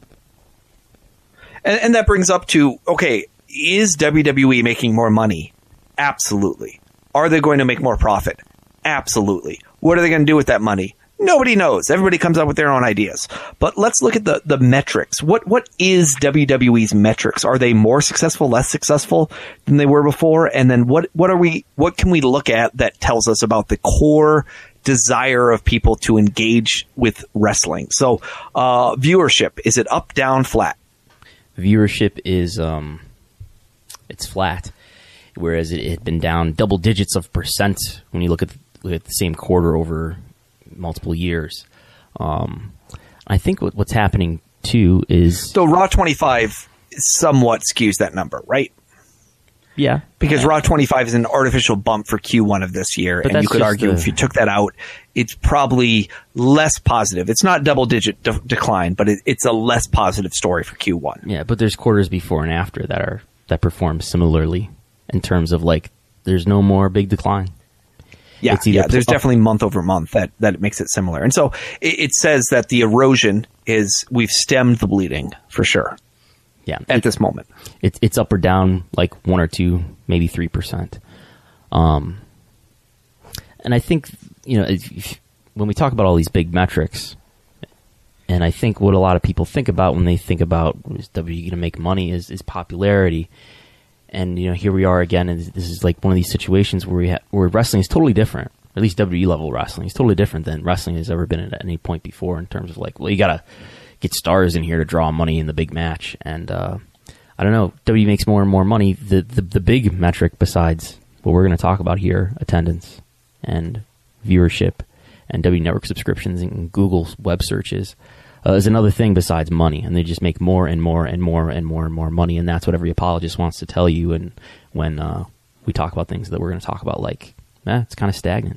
And that brings up to, okay, is WWE making more money? Absolutely. Are they going to make more profit? Absolutely. What are they going to do with that money? Nobody knows. Everybody comes up with their own ideas. But let's look at the metrics. What is WWE's metrics? Are they more successful, less successful than they were before? And then what can we look at that tells us about the core desire of people to engage with wrestling? So, viewership, is it up, down, flat? Viewership is it's flat, whereas it had been down double digits of percent when you look at the same quarter over multiple years. I think what's happening too is So Raw 25 somewhat skews that number, right? yeah, Because Raw 25 is an artificial bump for Q1 of this year, But and you that's could just argue if you took that out, it's probably less positive. It's not double-digit decline, but it's a less positive story for Q1. yeah, but there's quarters before and after that perform similarly in terms of like there's no more big decline. Yeah, It's either there's up- definitely month over month that makes it similar. And so it says that the erosion is we've stemmed the bleeding for sure Yeah, at this moment. it's up or down like 1 or 2, maybe 3%. And I think, when we talk about all these big metrics, and I think what a lot of people think about when they think about is WWE going to make money is popularity. And here we are again, and this is like one of these situations where where wrestling is totally different. At least WWE level wrestling is totally different than wrestling has ever been at any point before in terms of like, well, you got to get stars in here to draw money in the big match. And I don't know, WWE makes more and more money. The big metric besides what we're going to talk about here, attendance and viewership and W Network subscriptions and Google's web searches, is another thing besides money. And they just make more and more and more and more and more money. And that's what every apologist wants to tell you. And when we talk about things that we're going to talk about, like, it's kind of stagnant.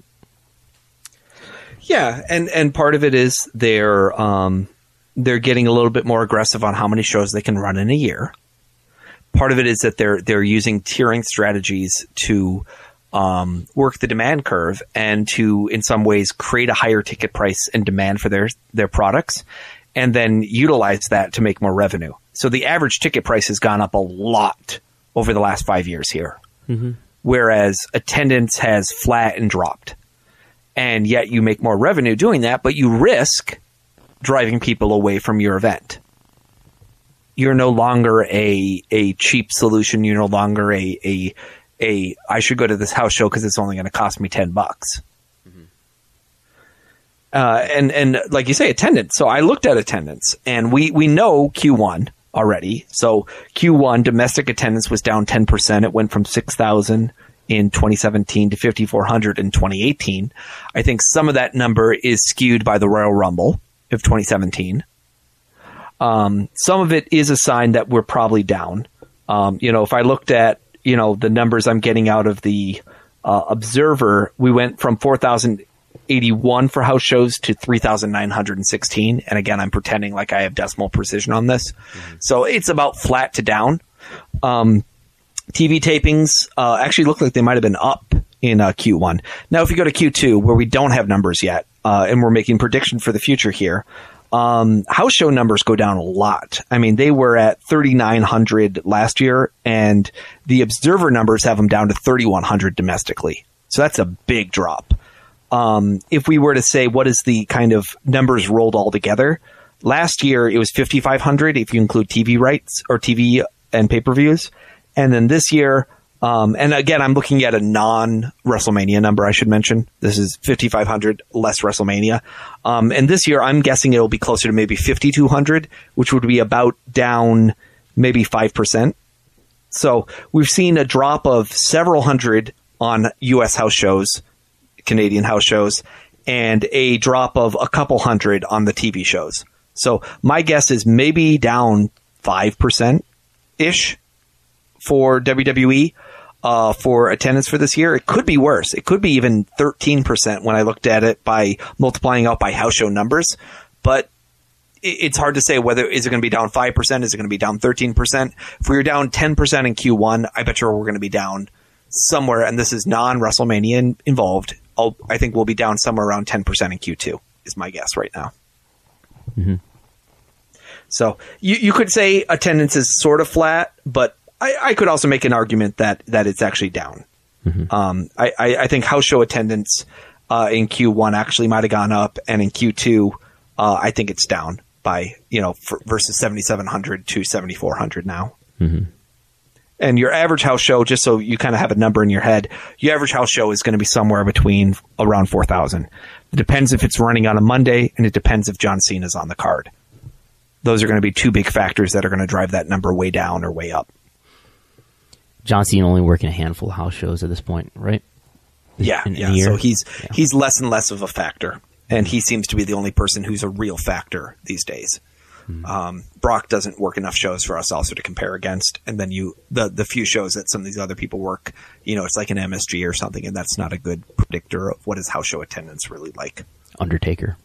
Yeah, and part of it is they're getting a little bit more aggressive on how many shows they can run in a year. Part of it is that they're using tiering strategies to work the demand curve and to, in some ways, create a higher ticket price and demand for their products, and then utilize that to make more revenue. So the average ticket price has gone up a lot over the last 5 years here, whereas attendance has flat and dropped. And yet you make more revenue doing that, but you risk driving people away from your event. You're no longer a cheap solution. You're no longer a I should go to this house show because it's only going to cost me $10. And like you say, attendance. So I looked at attendance, and we know Q1 already. So Q1 domestic attendance was down 10%. It went from 6,000 in 2017 to 5,400 in 2018. I think some of that number is skewed by the Royal Rumble of 2017. Some of it is a sign that we're probably down. If I looked at, the numbers I'm getting out of the Observer, we went from 4,081 for house shows to 3,916. And again, I'm pretending like I have decimal precision on this. So it's about flat to down. TV tapings actually look like they might have been up in Q1. Now, if you go to Q2, where we don't have numbers yet, and we're making prediction for the future here, House show numbers go down a lot. I mean, they were at 3,900 last year, and the Observer numbers have them down to 3,100 domestically. So that's a big drop. If we were to say what is the kind of numbers rolled all together, last year it was 5,500 if you include TV rights or TV and pay-per-views. And then this year, and again, I'm looking at a non-WrestleMania number, I should mention. This is 5,500 less WrestleMania. And this year, I'm guessing it'll be closer to maybe 5,200, which would be about down maybe 5%. So we've seen a drop of several hundred on U.S. house shows, Canadian house shows, and a drop of a couple hundred on the TV shows. So my guess is maybe down 5%-ish for WWE for attendance for this year. It could be worse. It could be even 13% when I looked at it by multiplying out by house show numbers. But it's hard to say whether is it going to be down 5%, is it going to be down 13%. If we were down 10% in Q1, I bet you we're going to be down somewhere, and this is non-WrestleMania involved. I think we'll be down somewhere around 10% in Q2 is my guess right now. Mm-hmm. So you could say attendance is sort of flat, but I could also make an argument that it's actually down. Mm-hmm. I think house show attendance in Q1 actually might have gone up, and in Q2 I think it's down by versus 7,700 to 7,400 now. Mm-hmm. And your average house show, just so you kind of have a number in your head, your average house show is going to be somewhere between around 4,000. It depends if it's running on a Monday, and it depends if John Cena's on the card. Those are going to be two big factors that are going to drive that number way down or way up. John Cena only working a handful of house shows at this point, right? Yeah. So he's less and less of a factor, and he seems to be the only person who's a real factor these days. Mm-hmm. Brock doesn't work enough shows for us also to compare against, and then the few shows that some of these other people work, it's like an MSG or something, and that's not a good predictor of what is house show attendance really like. Undertaker.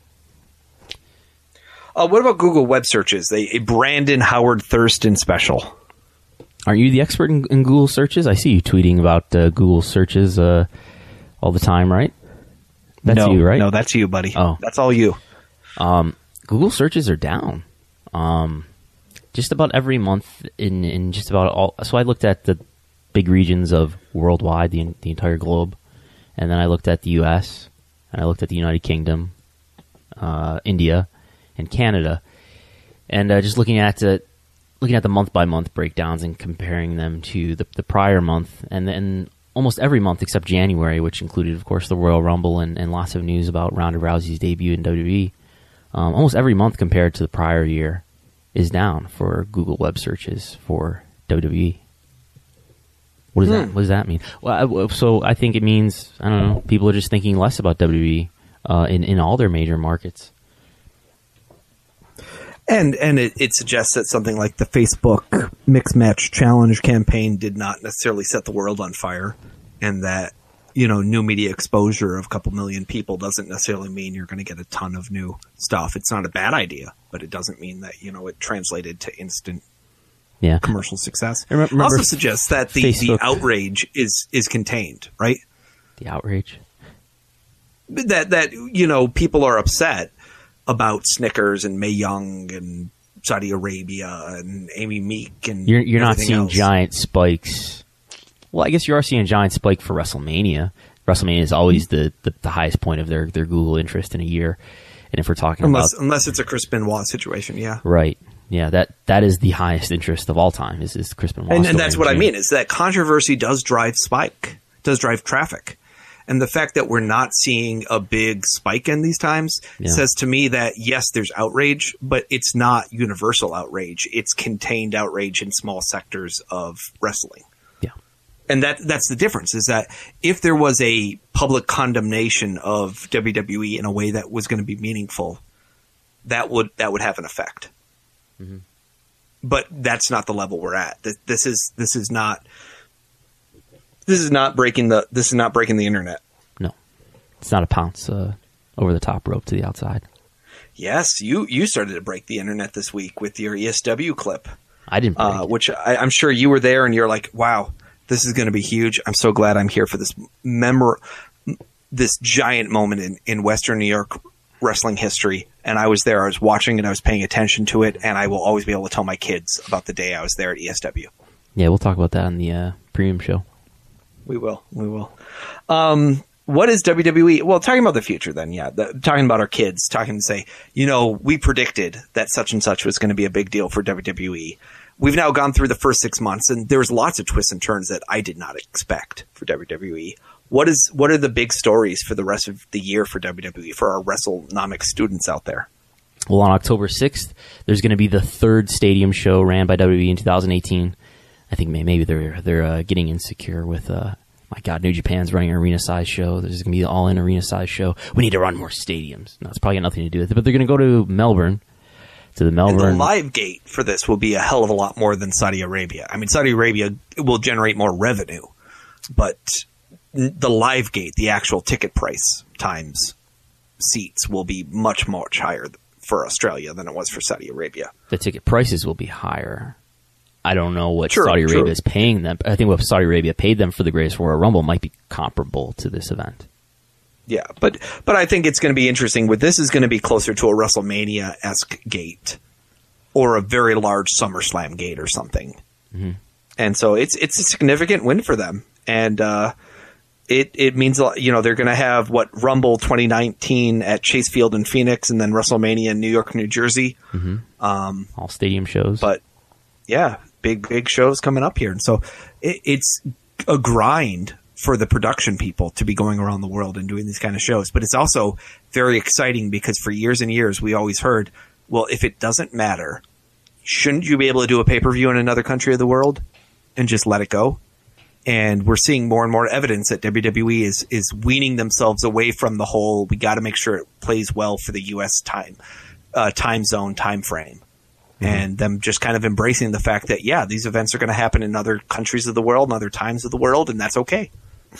What about Google web searches? A Brandon Howard Thurston special. Aren't you the expert in Google searches? I see you tweeting about Google searches all the time, right? That's you, right? No, that's you, buddy. Oh. That's all you. Google searches are down. Just about every month in just about all. So I looked at the big regions of worldwide, the entire globe, and then I looked at the U.S., and I looked at the United Kingdom, India, and Canada, and just looking at the month by month breakdowns and comparing them to the prior month, and then almost every month except January, which included, of course, the Royal Rumble and lots of news about Ronda Rousey's debut in WWE. Almost every month compared to the prior year is down for Google web searches for WWE. What does that mean? Well, so I think it means, I don't know, people are just thinking less about WWE in all their major markets. And it suggests that something like the Facebook Mix Match Challenge campaign did not necessarily set the world on fire, and that new media exposure of a couple million people doesn't necessarily mean you're going to get a ton of new stuff. It's not a bad idea, but it doesn't mean that it translated to instant commercial success. Remember also suggests that the outrage is contained, right? The outrage that people are upset about Snickers and Mae Young and Saudi Arabia and Amy Meek and you're not seeing else. Giant spikes. Well, I guess you are seeing a giant spike for WrestleMania. WrestleMania is always the highest point of their Google interest in a year. And if we're talking unless it's a Chris Benoit situation, yeah, right, yeah, that is the highest interest of all time is Chris Benoit, and that's what I mean is that controversy does drive traffic. And the fact that we're not seeing a big spike in these times says to me that, yes, there's outrage, but it's not universal outrage. It's contained outrage in small sectors of wrestling. Yeah. And that's the difference, is that if there was a public condemnation of WWE in a way that was going to be meaningful, that would have an effect. Mm-hmm. But that's not the level we're at. This is not breaking the internet. No, it's not a pounce over the top rope to the outside. Yes, you started to break the internet this week with your ESW clip. I didn't break which I'm sure you were there and you're like, wow, this is going to be huge. I'm so glad I'm here for this giant moment in Western New York wrestling history, and I was there. I was watching it. I was paying attention to it, and I will always be able to tell my kids about the day I was there at ESW. Yeah, we'll talk about that on the premium show. We will. What is WWE? Well, talking about the future then, yeah. Talking about our kids, talking to say, we predicted that such and such was going to be a big deal for WWE. We've now gone through the first 6 months, and there's lots of twists and turns that I did not expect for WWE. What are the big stories for the rest of the year for WWE, for our WrestleNomics students out there? Well, on October 6th, there's going to be the third stadium show ran by WWE in 2018. I think maybe they're getting insecure with my God, New Japan's running an arena-size show. There's going to be an all-in arena-size show. We need to run more stadiums. No, it's probably got nothing to do with it. But they're going to go to Melbourne, And the live gate for this will be a hell of a lot more than Saudi Arabia. I mean, Saudi Arabia will generate more revenue, but the live gate, the actual ticket price times seats, will be much higher for Australia than it was for Saudi Arabia. The ticket prices will be higher. I don't know what Saudi Arabia is paying them. I think what Saudi Arabia paid them for the Greatest Royal Rumble might be comparable to this event. Yeah, but I think it's going to be interesting. This is going to be closer to a WrestleMania-esque gate or a very large SummerSlam gate or something. Mm-hmm. And so it's a significant win for them. And it means, they're going to have Rumble 2019 at Chase Field in Phoenix, and then WrestleMania in New York, New Jersey. Mm-hmm. All stadium shows. But yeah, big shows coming up here. And so it's a grind for the production people to be going around the world and doing these kind of shows. But it's also very exciting because for years and years, we always heard, well, if it doesn't matter, shouldn't you be able to do a pay-per-view in another country of the world and just let it go? And we're seeing more and more evidence that WWE is weaning themselves away from the whole, we got to make sure it plays well for the U.S. time zone, time frame. Mm-hmm. And them just kind of embracing the fact that, yeah, these events are going to happen in other countries of the world and other times of the world, and that's okay.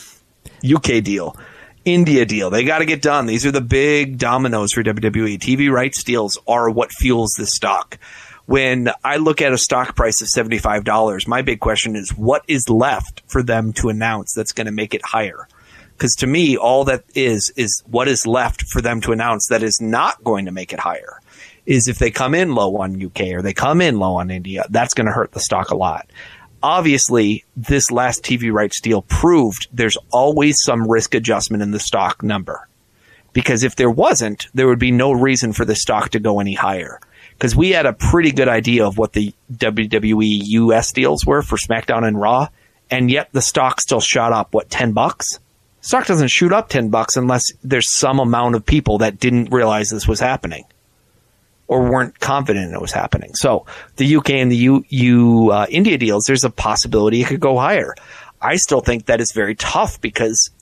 UK deal. India deal. They got to get done. These are the big dominoes for WWE. TV rights deals are what fuels this stock. When I look at a stock price of $75, my big question is, what is left for them to announce that's going to make it higher? Because to me, all that is what is left for them to announce that is not going to make it higher is if they come in low on UK or they come in low on India. That's going to hurt the stock a lot. Obviously, this last TV rights deal proved there's always some risk adjustment in the stock number. Because if there wasn't, there would be no reason for the stock to go any higher. Because we had a pretty good idea of what the WWE US deals were for SmackDown and Raw, and yet the stock still shot up, $10? Stock doesn't shoot up $10 unless there's some amount of people that didn't realize this was happening or weren't confident it was happening. So the UK and the India deals, there's a possibility it could go higher. I still think that is very tough because,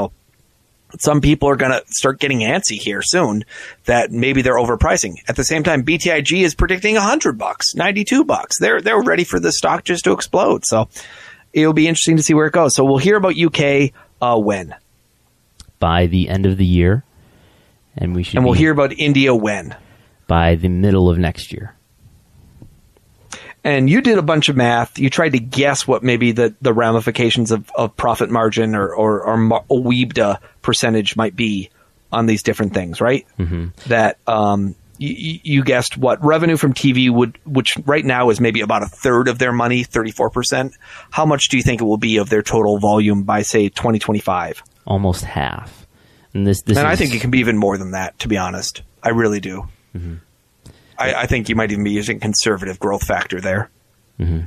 some people are going to start getting antsy here soon that maybe they're overpricing. At the same time, BTIG is predicting $100, $92. They're ready for the stock just to explode. So it'll be interesting to see where it goes. So we'll hear about UK when? By the end of the year. And we'll hear about India when? By the middle of next year. And you did a bunch of math. You tried to guess what maybe the ramifications of profit margin or OIBDA percentage might be on these different things, right? Mm-hmm. That you guessed what revenue from TV which right now is maybe about a third of their money, 34%. How much do you think it will be of their total volume by, say, 2025? Almost half. And I think it can be even more than that, to be honest. I really do. Mm-hmm. I think you might even be using conservative growth factor there. Mm-hmm.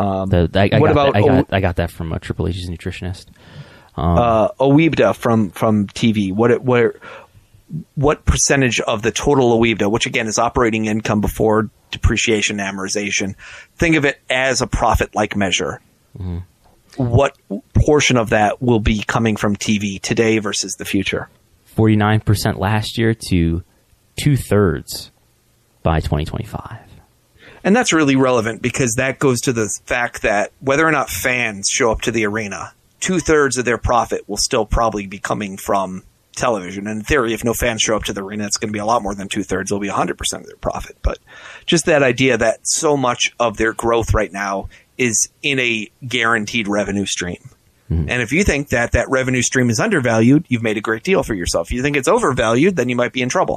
I got that from Triple H's nutritionist. OIBDA from TV. What percentage of the total OIBDA, which again is operating income before depreciation and amortization, think of it as a profit-like measure. Mm-hmm. What portion of that will be coming from TV today versus the future? 49% last year to 2/3 by 2025. And that's really relevant because that goes to the fact that whether or not fans show up to the arena, 2/3 of their profit will still probably be coming from television. And in theory, if no fans show up to the arena, it's going to be a lot more than 2/3. It'll be 100% of their profit. But just that idea that so much of their growth right now is in a guaranteed revenue stream. Mm-hmm. And if you think that revenue stream is undervalued, you've made a great deal for yourself. If you think it's overvalued, then you might be in trouble.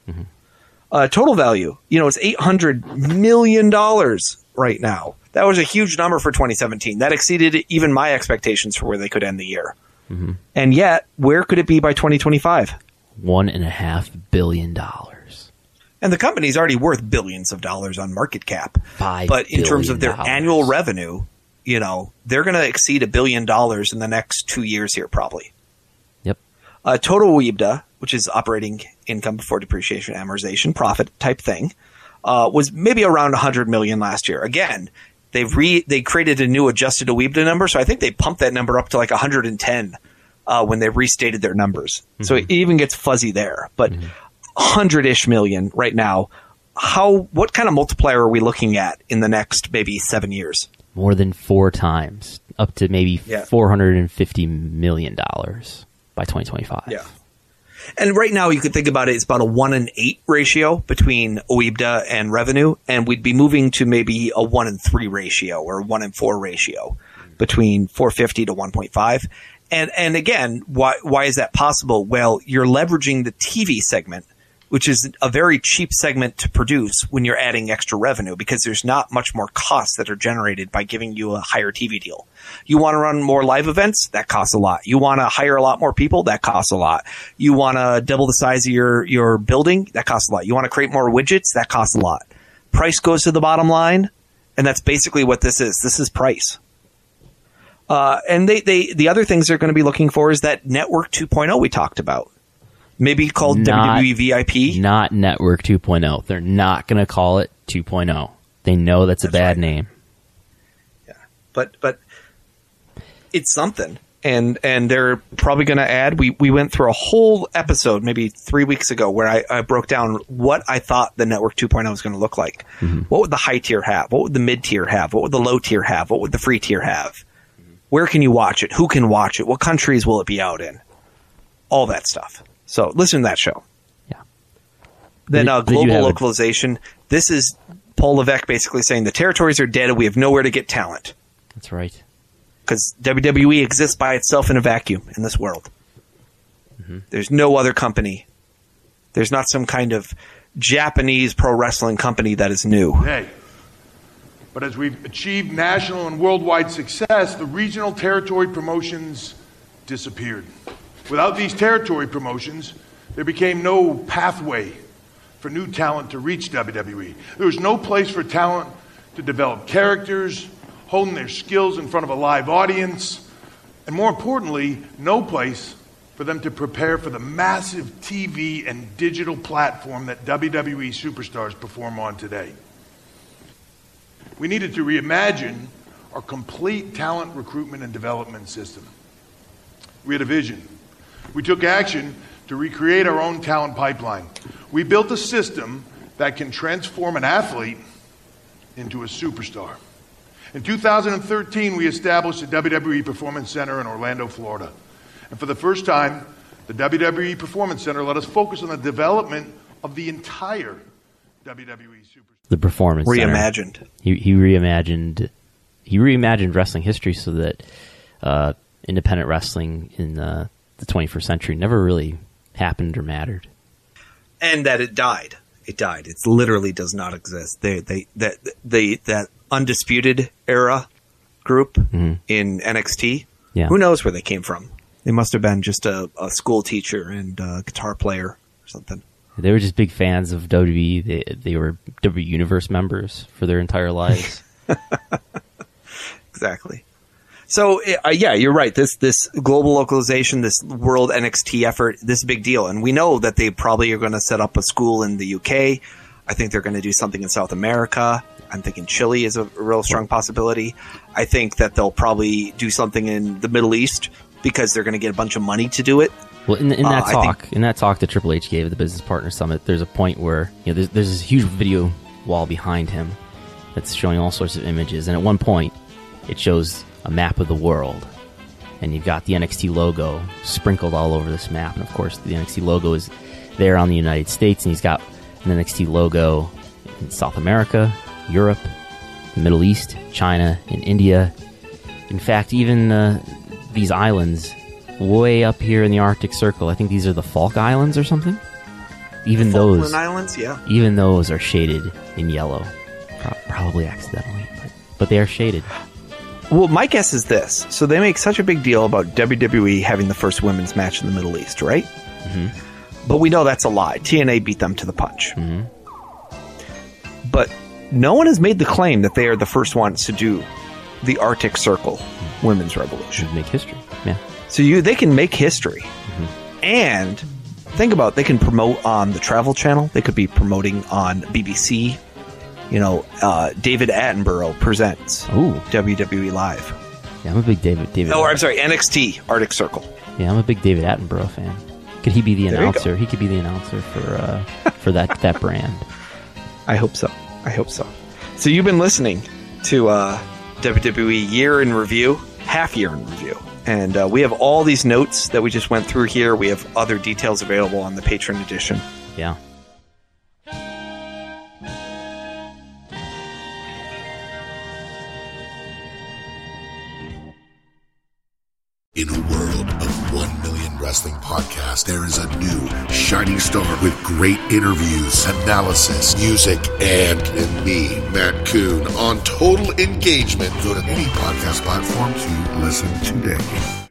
Total value, it's $800 million right now. That was a huge number for 2017. That exceeded even my expectations for where they could end the year. And yet, where could it be by 2025? $1.5 billion. And the company's already worth billions of dollars on market cap. But in terms of their annual revenue, they're going to exceed $1 billion in the next 2 years here, probably. Yep. Total EBITDA, which is operating income before depreciation, amortization, profit type thing, was maybe around $100 million last year. Again, they created a new adjusted EBITDA number, so I think they pumped that number up to like 110 when they restated their numbers. So it even gets fuzzy there. But 100-ish million right now. What kind of multiplier are we looking at in the next maybe 7 years? More than 4 times, up to maybe $450 million by 2025. Yeah. And right now, you could think about it, it's about a 1-in-8 ratio between OIBDA and revenue, and we'd be moving to maybe a 1-in-3 ratio or a 1-in-4 ratio between 450 to 1.5. And again, why is that possible? Well, you're leveraging the TV segment, which is a very cheap segment to produce when you're adding extra revenue, because there's not much more costs that are generated by giving you a higher TV deal. You want to run more live events? That costs a lot. You want to hire a lot more people? That costs a lot. You want to double the size of your building? That costs a lot. You want to create more widgets? That costs a lot. Price goes to the bottom line, and that's basically what this is. This is price. And the other things they're going to be looking for is that Network 2.0 we talked about. Maybe called WWE VIP. Not Network 2.0. They're not going to call it 2.0. They know that's a bad name. Yeah, but it's something, and they're probably going to add. We went through a whole episode maybe 3 weeks ago where I broke down what I thought the Network 2.0 was going to look like. What would the high tier have? What would the mid tier have? What would the low tier have? What would the free tier have? Where can you watch it? Who can watch it? What countries will it be out in? All that stuff. So listen to that show. Yeah. Then global localization. This is Paul Levesque basically saying the territories are dead and we have nowhere to get talent. That's right. Because WWE exists by itself in a vacuum in this world. There's no other company. There's not some kind of Japanese pro wrestling company that is new. Hey. But as we've achieved national and worldwide success, the regional territory promotions disappeared. Without these territory promotions, there became no pathway for new talent to reach WWE. There was no place for talent to develop characters, hone their skills in front of a live audience, and more importantly, no place for them to prepare for the massive TV and digital platform that WWE superstars perform on today. We needed to reimagine our complete talent recruitment and development system. We had a vision. We took action to recreate our own talent pipeline. We built a system that can transform an athlete into a superstar. In 2013, we established the WWE Performance Center in Orlando, Florida. And for the first time, the WWE Performance Center let us focus on the development of the entire WWE superstar. The Performance reimagined. Center. He reimagined wrestling history so that independent wrestling in the 21st century never really happened or mattered. And that it died. It died. It literally does not exist. That Undisputed Era group in NXT, who knows where they came from? They must have been just a school teacher and a guitar player or something. They were just big fans of WWE. They were WWE Universe members for their entire lives. Exactly. So, yeah, you're right. This global localization, this world NXT effort, this big deal. And we know that they probably are going to set up a school in the UK. I think they're going to do something in South America. I'm thinking Chile is a real strong possibility. I think that they'll probably do something in the Middle East because they're going to get a bunch of money to do it. Well, in that talk that Triple H gave at the Business Partner Summit, there's a point where there's this huge video wall behind him that's showing all sorts of images. And at one point, it shows a map of the world, and you've got the NXT logo sprinkled all over this map. And of course, the NXT logo is there on the United States, and he's got an NXT logo in South America, Europe, the Middle East, China, and India. In fact, even these islands way up here in the Arctic Circle, I think these are the Falk Islands or something. Even Falkland those Islands, yeah. Even those are shaded in yellow, probably accidentally, but they are shaded. Well, my guess is this. So they make such a big deal about WWE having the first women's match in the Middle East, right? Mm-hmm. But we know that's a lie. TNA beat them to the punch. Mm-hmm. But no one has made the claim that they are the first ones to do the Arctic Circle Women's Revolution. Make history, yeah. So they can make history. Mm-hmm. And think about it, they can promote on the Travel Channel. They could be promoting on BBC. You know, David Attenborough presents WWE Live. Yeah, I'm a big David. Oh, I'm sorry, NXT Arctic Circle. Yeah, I'm a big David Attenborough fan. Could he be the announcer? He could be the announcer for that brand. I hope so. So you've been listening to WWE Year in Review, Half Year in Review. And we have all these notes that we just went through here. We have other details available on the Patron edition. Yeah. In a world of 1 million wrestling podcasts, there is a new shining star with great interviews, analysis, music, and me, Matt Kuhn, on total engagement. Go to any podcast platform to listen today.